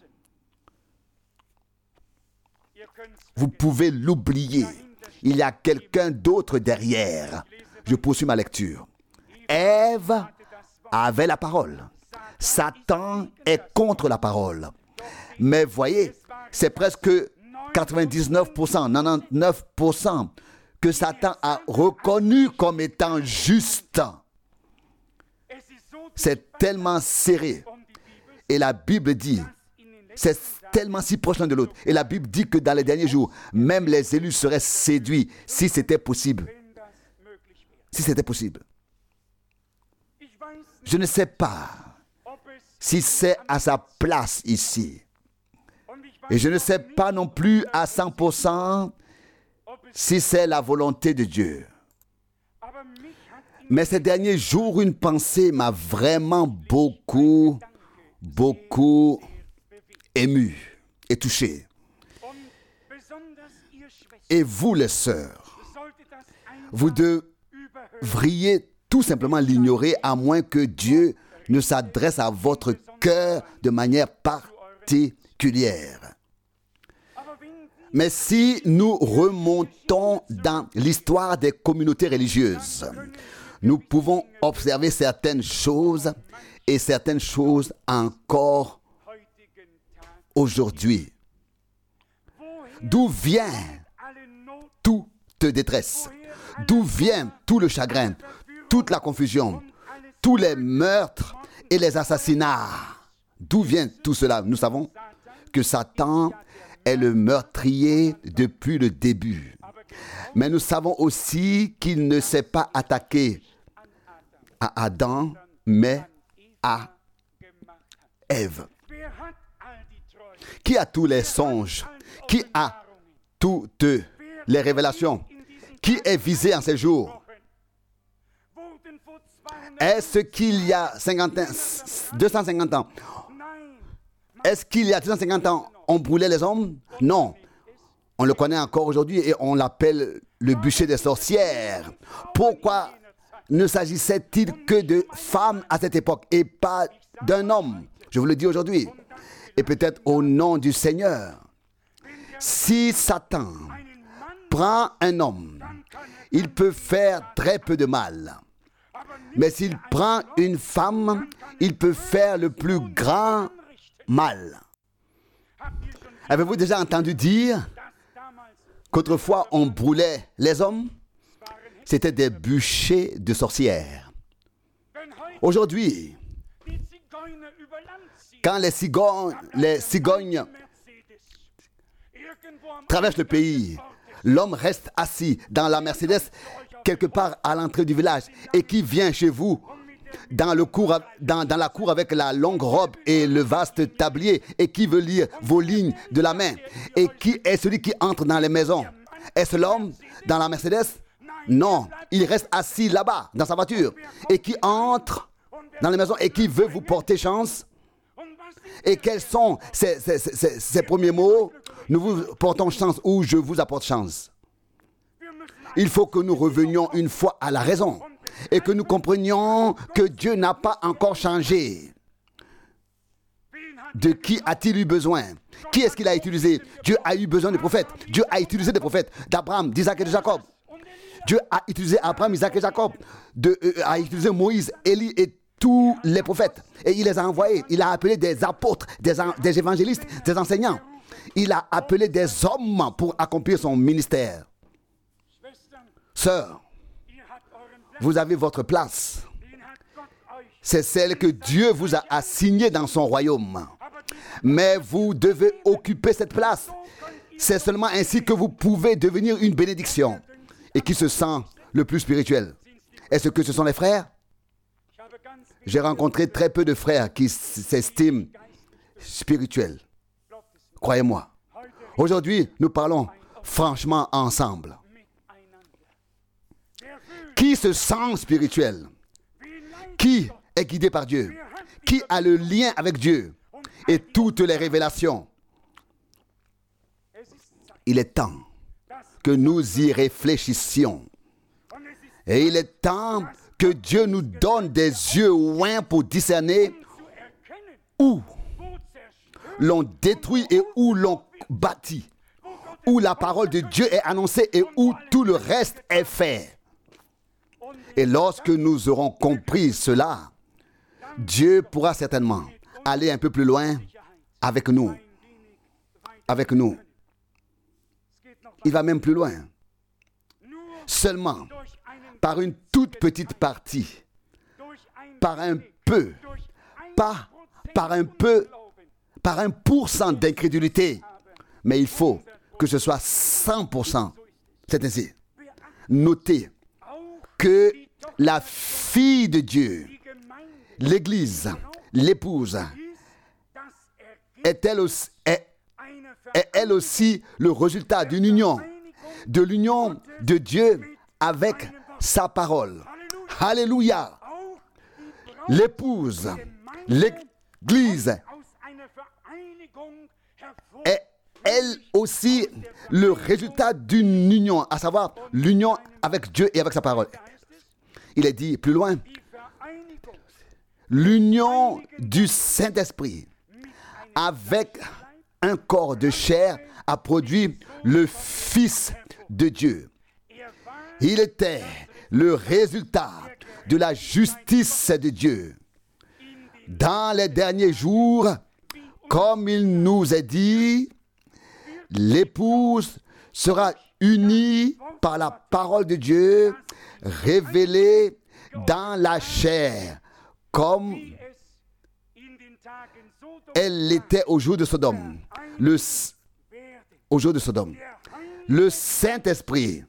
vous pouvez l'oublier. Il y a quelqu'un d'autre derrière. Je poursuis ma lecture. Ève avait la parole. Satan est contre la parole. Mais voyez, c'est presque 99%, 99% que Satan a reconnu comme étant juste. C'est tellement serré. Et la Bible dit, c'est tellement si proche l'un de l'autre. Et la Bible dit que dans les derniers jours, même les élus seraient séduits si c'était possible. Si c'était possible. Je ne sais pas si c'est à sa place ici. Et je ne sais pas non plus à 100% si c'est la volonté de Dieu. Mais ces derniers jours, une pensée m'a vraiment beaucoup ému et touché. Et vous, les sœurs, vous devriez tout simplement l'ignorer, à moins que Dieu ne s'adresse à votre cœur de manière particulière. Mais si nous remontons dans l'histoire des communautés religieuses, nous pouvons observer certaines choses et certaines choses encore aujourd'hui. D'où vient toute détresse? D'où vient tout le chagrin, toute la confusion, tous les meurtres et les assassinats? D'où vient tout cela? Nous savons que Satan est le meurtrier depuis le début. Mais nous savons aussi qu'il ne s'est pas attaqué à Adam, mais à Ève. Qui a tous les songes? Qui a toutes les révélations? Qui est visé en ces jours? Est-ce qu'il y a 250 ans? Est-ce qu'il y a 250 ans, on brûlait les hommes? Non. On le connaît encore aujourd'hui et on l'appelle le bûcher des sorcières. Pourquoi ne s'agissait-il que de femmes à cette époque et pas d'un homme? Je vous le dis aujourd'hui. Et peut-être au nom du Seigneur. Si Satan prend un homme, il peut faire très peu de mal. Mais s'il prend une femme, il peut faire le plus grand mal. Avez-vous déjà entendu dire qu'autrefois on brûlait les hommes? C'était des bûchers de sorcières. Aujourd'hui, quand les cigognes traversent le pays, l'homme reste assis dans la Mercedes quelque part à l'entrée du village et qui vient chez vous dans la cour avec la longue robe et le vaste tablier et qui veut lire vos lignes de la main. Et qui est celui qui entre dans les maisons? Est-ce l'homme dans la Mercedes? Non, il reste assis là-bas dans sa voiture et qui entre dans les maisons et qui veut vous porter chance. Et quels sont ces premiers mots? Nous vous portons chance ou je vous apporte chance. Il faut que nous revenions une fois à la raison et que nous comprenions que Dieu n'a pas encore changé. De qui a-t-il eu besoin? Qui est-ce qu'il a utilisé? Dieu a eu besoin des prophètes. Dieu a utilisé des prophètes d'Abraham, d'Isaac et de Jacob. Dieu a utilisé Abraham, Isaac et Jacob. A utilisé Moïse, Élie et tous les prophètes. Et il les a envoyés. Il a appelé des apôtres, des évangélistes, des enseignants. Il a appelé des hommes pour accomplir son ministère. Sœurs, vous avez votre place. C'est celle que Dieu vous a assignée dans son royaume. Mais vous devez occuper cette place. C'est seulement ainsi que vous pouvez devenir une bénédiction. Et qui se sent le plus spirituel? Est-ce que ce sont les frères? J'ai rencontré très peu de frères qui s'estiment spirituels. Croyez-moi. Aujourd'hui, nous parlons franchement ensemble. Qui se sent spirituel? Qui est guidé par Dieu? Qui a le lien avec Dieu et toutes les révélations? Il est temps que nous y réfléchissions. Et il est temps que Dieu nous donne des yeux ouïns pour discerner où l'on détruit et où l'on bâtit, où la parole de Dieu est annoncée et où tout le reste est fait. Et lorsque nous aurons compris cela, Dieu pourra certainement aller un peu plus loin avec nous. Avec nous. Il va même plus loin. Seulement par une toute petite partie, par un peu, pas par un peu, par 1% d'incrédulité. Mais il faut que ce soit 100%. C'est ainsi. Notez que la fille de Dieu, l'Église, l'épouse, est elle aussi le résultat d'une union, de l'union de Dieu avec sa parole. Alléluia. L'épouse, l'Église est elle aussi le résultat d'une union, à savoir l'union avec Dieu et avec sa parole. Il est dit plus loin, l'union du Saint-Esprit avec un corps de chair a produit le Fils de Dieu. Il était le résultat de la justice de Dieu. Dans les derniers jours, comme il nous est dit, l'épouse sera unie par la parole de Dieu, révélée dans la chair, comme elle l'était au jour de Sodome. Au jour de Sodome. Le Saint-Esprit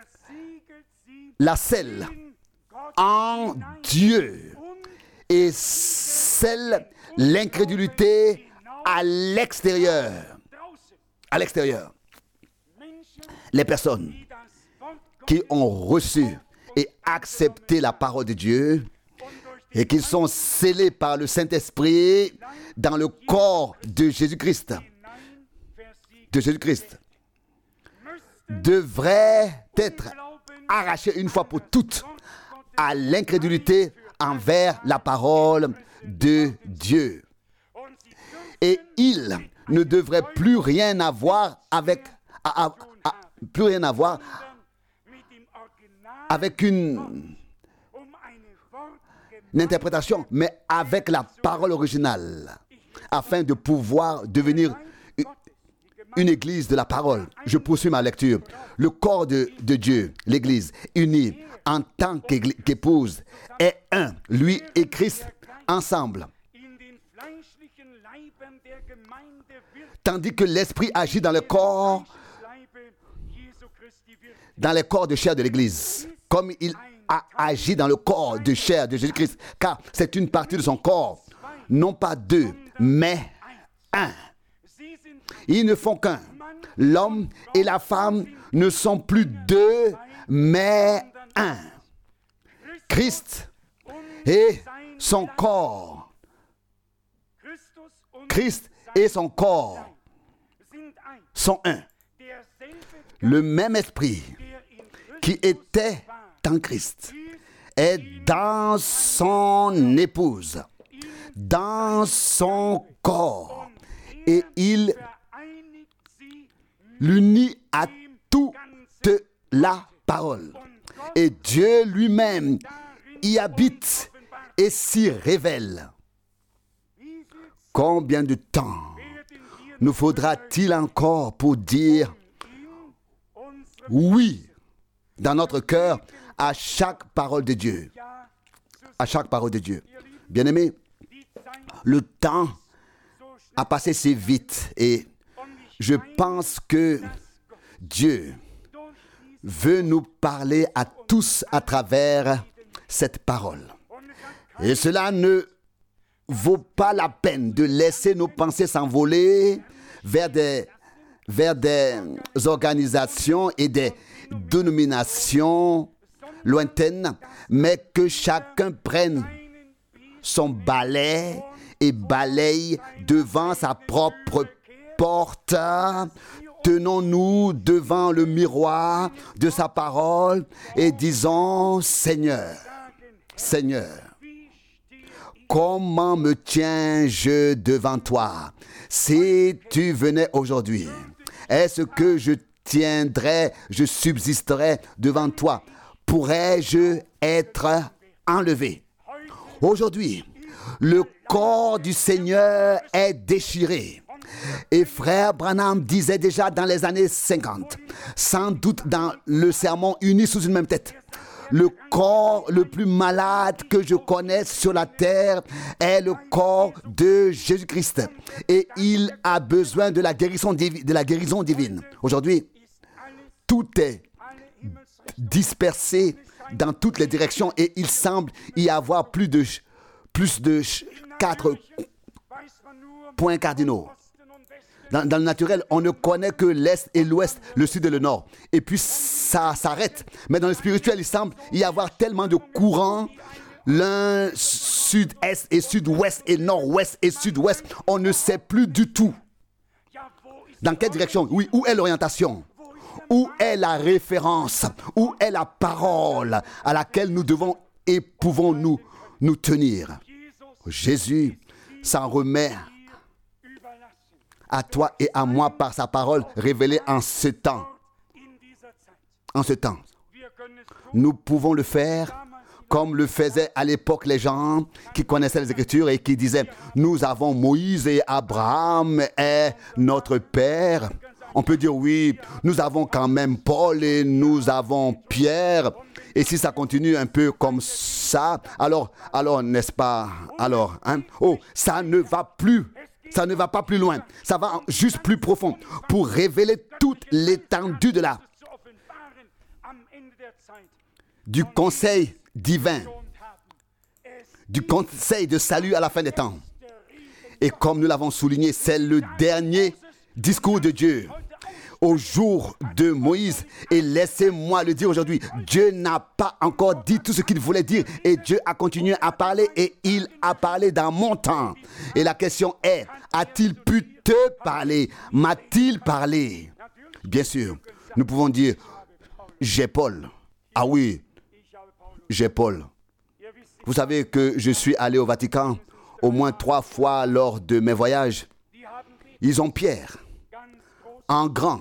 la scelle en Dieu et scelle l'incrédulité à l'extérieur. À l'extérieur. Les personnes qui ont reçu et accepté la parole de Dieu et qui sont scellées par le Saint-Esprit dans le corps de Jésus-Christ, devraient être arrachées une fois pour toutes à l'incrédulité envers la parole de Dieu. Et ils ne devraient plus rien avoir avec une interprétation, mais avec la parole originale, afin de pouvoir devenir une église de la parole. Je poursuis ma lecture. Le corps de Dieu, l'église, unie en tant qu'épouse, est un. Lui et Christ ensemble. Tandis que l'Esprit agit dans le corps de chair de l'église, comme il a agi dans le corps de chair de Jésus-Christ, car c'est une partie de son corps, non pas deux, mais un. Ils ne font qu'un. L'homme et la femme ne sont plus deux, mais un. Christ et son corps. Christ et son corps sont un. Le même esprit qui était en Christ est dans son épouse, dans son corps, et il l'unit à toute la parole. Et Dieu lui-même y habite et s'y révèle. Combien de temps nous faudra-t-il encore pour dire oui dans notre cœur à chaque parole de Dieu? À chaque parole de Dieu. Bien-aimés, le temps a passé si vite et je pense que Dieu veut nous parler à tous à travers cette parole. Et cela ne vaut pas la peine de laisser nos pensées s'envoler vers des organisations et des dénominations lointaines, mais que chacun prenne son balai et balaye devant sa propre porte. Tenons-nous devant le miroir de sa parole et disons: Seigneur, Seigneur, comment me tiens-je devant toi? Si tu venais aujourd'hui, est-ce que je tiendrais, je subsisterais devant toi? Pourrais-je être enlevé? Aujourd'hui, le corps du Seigneur est déchiré. Et frère Branham disait déjà dans les années 50, sans doute dans le sermon Unis sous une même tête, le corps le plus malade que je connaisse sur la terre est le corps de Jésus-Christ. Et il a besoin de la guérison divine. Aujourd'hui, tout est dispersé dans toutes les directions et il semble y avoir plus de 4 points cardinaux. Dans le naturel, on ne connaît que l'Est et l'Ouest, le Sud et le Nord. Et puis ça s'arrête. Mais dans le spirituel, il semble y avoir tellement de courants. L'un Sud-Est et Sud-Ouest et Nord-Ouest et Sud-Ouest. On ne sait plus du tout. Dans quelle direction? Oui, où est l'orientation? Où est la référence? Où est la parole à laquelle nous devons et pouvons nous tenir? Jésus s'en remet à toi et à moi par sa parole révélée en ce temps. En ce temps. Nous pouvons le faire comme le faisaient à l'époque les gens qui connaissaient les Écritures et qui disaient « Nous avons Moïse et Abraham est notre Père ». On peut dire oui, nous avons quand même Paul et nous avons Pierre. Et si ça continue un peu comme ça, alors n'est-ce pas? Alors, ça ne va plus. Ça ne va pas plus loin. Ça va juste plus profond pour révéler toute l'étendue du conseil divin, du conseil de salut à la fin des temps. Et comme nous l'avons souligné, c'est le dernier discours de Dieu au jour de Moïse. Et laissez-moi le dire aujourd'hui, Dieu n'a pas encore dit tout ce qu'il voulait dire et Dieu a continué à parler et il a parlé dans mon temps. Et la question est, a-t-il pu te parler? M'a-t-il parlé? Bien sûr, nous pouvons dire, j'ai Paul. Ah oui, j'ai Paul. Vous savez que je suis allé au Vatican au moins 3 fois lors de mes voyages. Ils ont Pierre en grand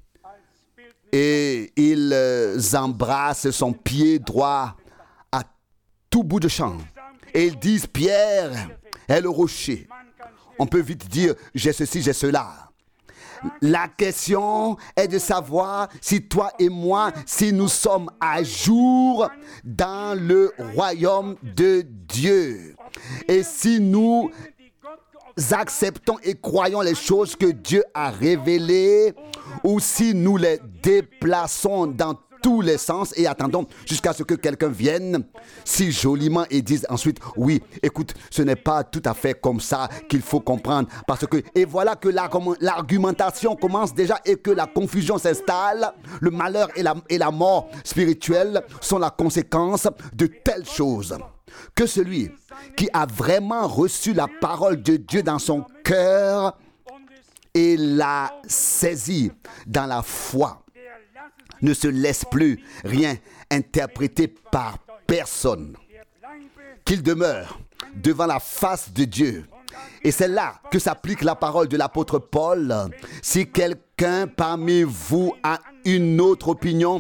et ils embrassent son pied droit à tout bout de champ et ils disent Pierre est le rocher. On peut vite dire j'ai ceci, j'ai cela. La question est de savoir si toi et moi, si nous sommes à jour dans le royaume de Dieu et si nous acceptons et croyons les choses que Dieu a révélées ou si nous les déplaçons dans tous les sens et attendons jusqu'à ce que quelqu'un vienne si joliment et dise ensuite oui, écoute, ce n'est pas tout à fait comme ça qu'il faut comprendre parce que et voilà que l'argumentation commence déjà et que la confusion s'installe. Le malheur et la mort spirituelle sont la conséquence de telles choses. Que celui qui a vraiment reçu la parole de Dieu dans son cœur et l'a saisie dans la foi ne se laisse plus rien interpréter par personne. Qu'il demeure devant la face de Dieu. Et c'est là que s'applique la parole de l'apôtre Paul. Si quelqu'un parmi vous a une autre opinion,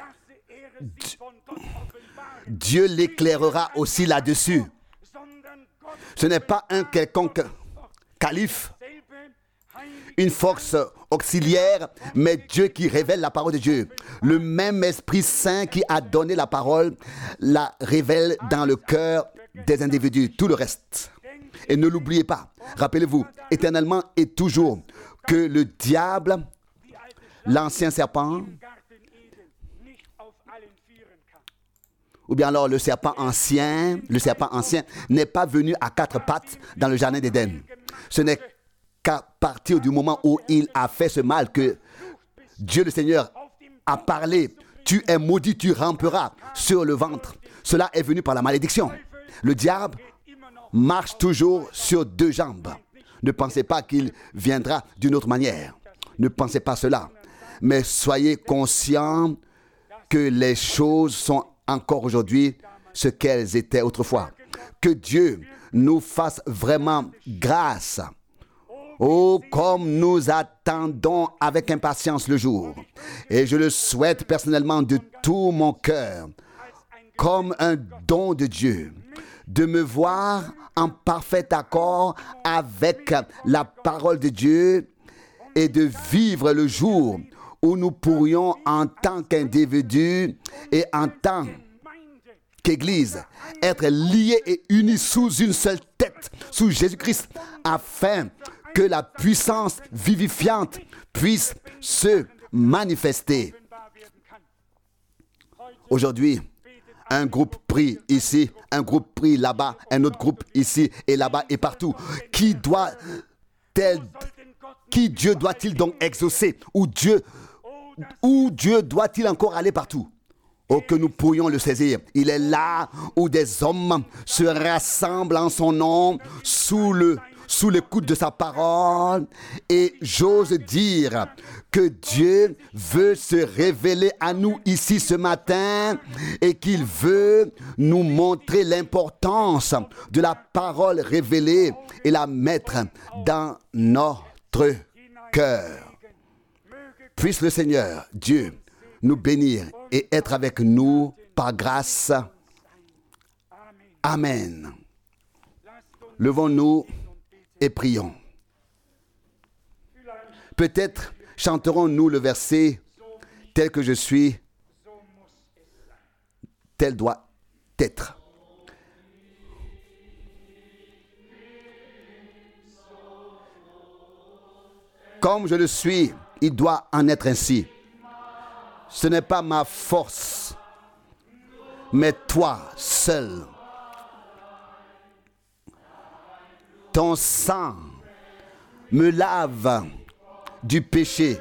Dieu l'éclairera aussi là-dessus. Ce n'est pas un quelconque calife, une force auxiliaire, mais Dieu qui révèle la parole de Dieu. Le même Esprit Saint qui a donné la parole la révèle dans le cœur des individus. Tout le reste. Et ne l'oubliez pas, rappelez-vous, éternellement et toujours, que le diable, l'ancien serpent, ou bien alors le serpent ancien n'est pas venu à 4 pattes dans le jardin d'Éden. Ce n'est qu'à partir du moment où il a fait ce mal que Dieu le Seigneur a parlé. Tu es maudit, tu ramperas sur le ventre. Cela est venu par la malédiction. Le diable marche toujours sur 2 jambes. Ne pensez pas qu'il viendra d'une autre manière. Ne pensez pas cela. Mais soyez conscients que les choses sont encore aujourd'hui ce qu'elles étaient autrefois. Que Dieu nous fasse vraiment grâce. Oh, comme nous attendons avec impatience le jour. Et je le souhaite personnellement de tout mon cœur, comme un don de Dieu, de me voir en parfait accord avec la parole de Dieu et de vivre le jour où nous pourrions en tant qu'individus et en tant qu'Église être liés et unis sous une seule tête, sous Jésus-Christ, afin que la puissance vivifiante puisse se manifester. Aujourd'hui, un groupe prie ici, un groupe prie là-bas, un autre groupe ici et là-bas et partout. Qui doit Qui Dieu doit-il donc exaucer? Où Dieu doit-il encore aller partout? Oh, que nous pourrions le saisir. Il est là où des hommes se rassemblent en son nom sous l'écoute de sa parole. Et j'ose dire que Dieu veut se révéler à nous ici ce matin et qu'il veut nous montrer l'importance de la parole révélée et la mettre dans notre cœur. Puisse le Seigneur, Dieu, nous bénir et être avec nous par grâce. Amen. Levons-nous et prions. Peut-être chanterons-nous le verset « Tel que je suis, tel doit être ». Comme je le suis, il doit en être ainsi. Ce n'est pas ma force, mais toi seul. Ton sang me lave du péché.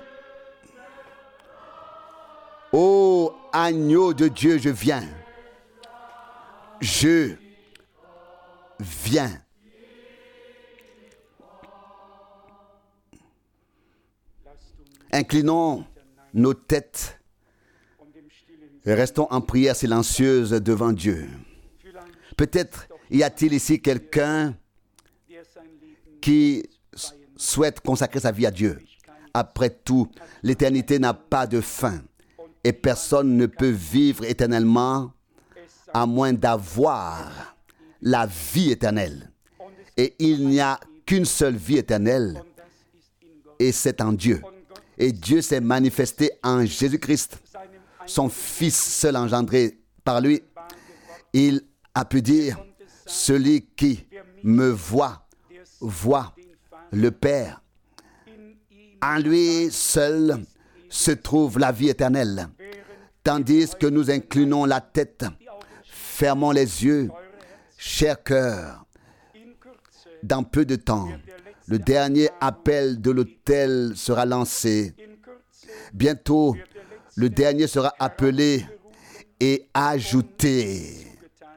Ô agneau de Dieu, je viens. Je viens. Inclinons nos têtes et restons en prière silencieuse devant Dieu. Peut-être y a-t-il ici quelqu'un qui souhaite consacrer sa vie à Dieu. Après tout, l'éternité n'a pas de fin et personne ne peut vivre éternellement à moins d'avoir la vie éternelle. Et il n'y a qu'une seule vie éternelle et c'est en Dieu. Et Dieu s'est manifesté en Jésus-Christ, son Fils seul engendré par lui. Il a pu dire, celui qui me voit, voit le Père. En lui seul se trouve la vie éternelle. Tandis que nous inclinons la tête, fermons les yeux, cher cœur, dans peu de temps, le dernier appel de l'autel sera lancé. Bientôt, le dernier sera appelé et ajouté.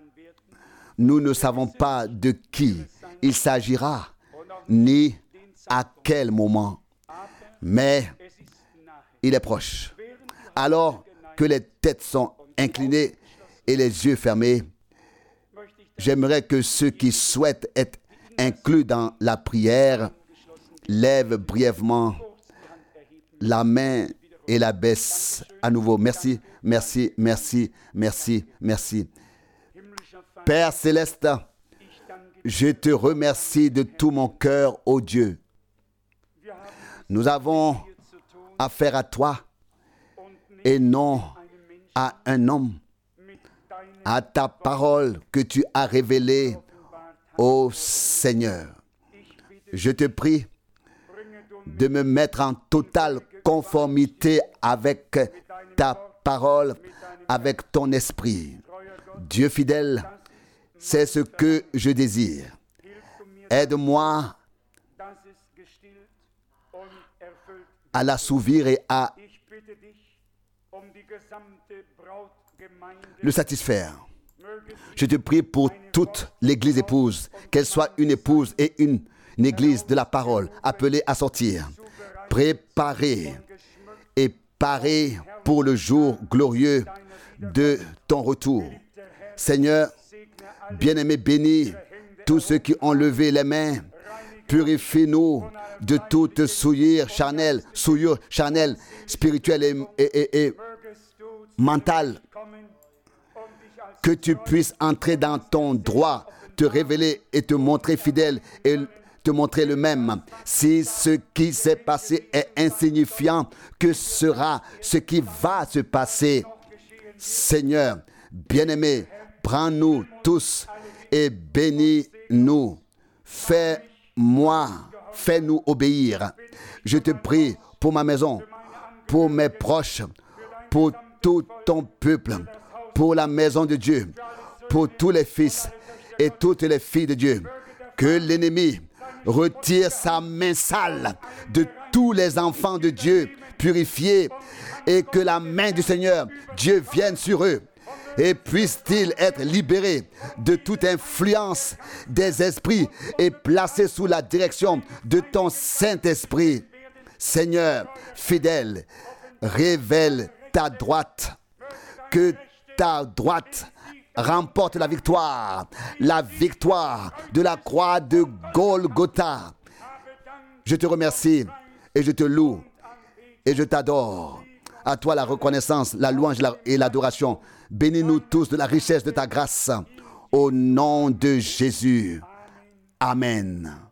Nous ne savons pas de qui il s'agira, ni à quel moment, mais il est proche. Alors que les têtes sont inclinées et les yeux fermés, j'aimerais que ceux qui souhaitent être inclus dans la prière lèvent brièvement la main et la baissent à nouveau. Merci, merci, merci, merci, merci. Père céleste, je te remercie de tout mon cœur, ô Dieu. Nous avons affaire à toi et non à un homme, à ta parole que tu as révélée, ô Seigneur. Je te prie de me mettre en totale conformité avec ta parole, avec ton esprit. Dieu fidèle, c'est ce que je désire. Aide-moi à l'assouvir et à le satisfaire. Je te prie pour toute l'Église épouse, qu'elle soit une épouse et une église de la parole, appelée à sortir, préparée et parée pour le jour glorieux de ton retour. Seigneur, bien-aimé, bénis tous ceux qui ont levé les mains. Purifie-nous de toute souillure charnelle, spirituelle et mentale. Que tu puisses entrer dans ton droit, te révéler et te montrer fidèle et te montrer le même. Si ce qui s'est passé est insignifiant, que sera ce qui va se passer? Seigneur, bien-aimé, prends-nous tous et bénis-nous. Fais-nous obéir. Je te prie pour ma maison, pour mes proches, pour tout ton peuple, pour la maison de Dieu, pour tous les fils et toutes les filles de Dieu. Que l'ennemi retire sa main sale de tous les enfants de Dieu purifiés et que la main du Seigneur Dieu vienne sur eux et puisse-t-il être libéré de toute influence des esprits et placé sous la direction de ton Saint-Esprit. Seigneur fidèle, révèle ta droite, que ta droite remporte la victoire de la croix de Golgotha. Je te remercie et je te loue et je t'adore. À toi la reconnaissance, la louange et l'adoration. Bénis-nous tous de la richesse de ta grâce. Au nom de Jésus. Amen.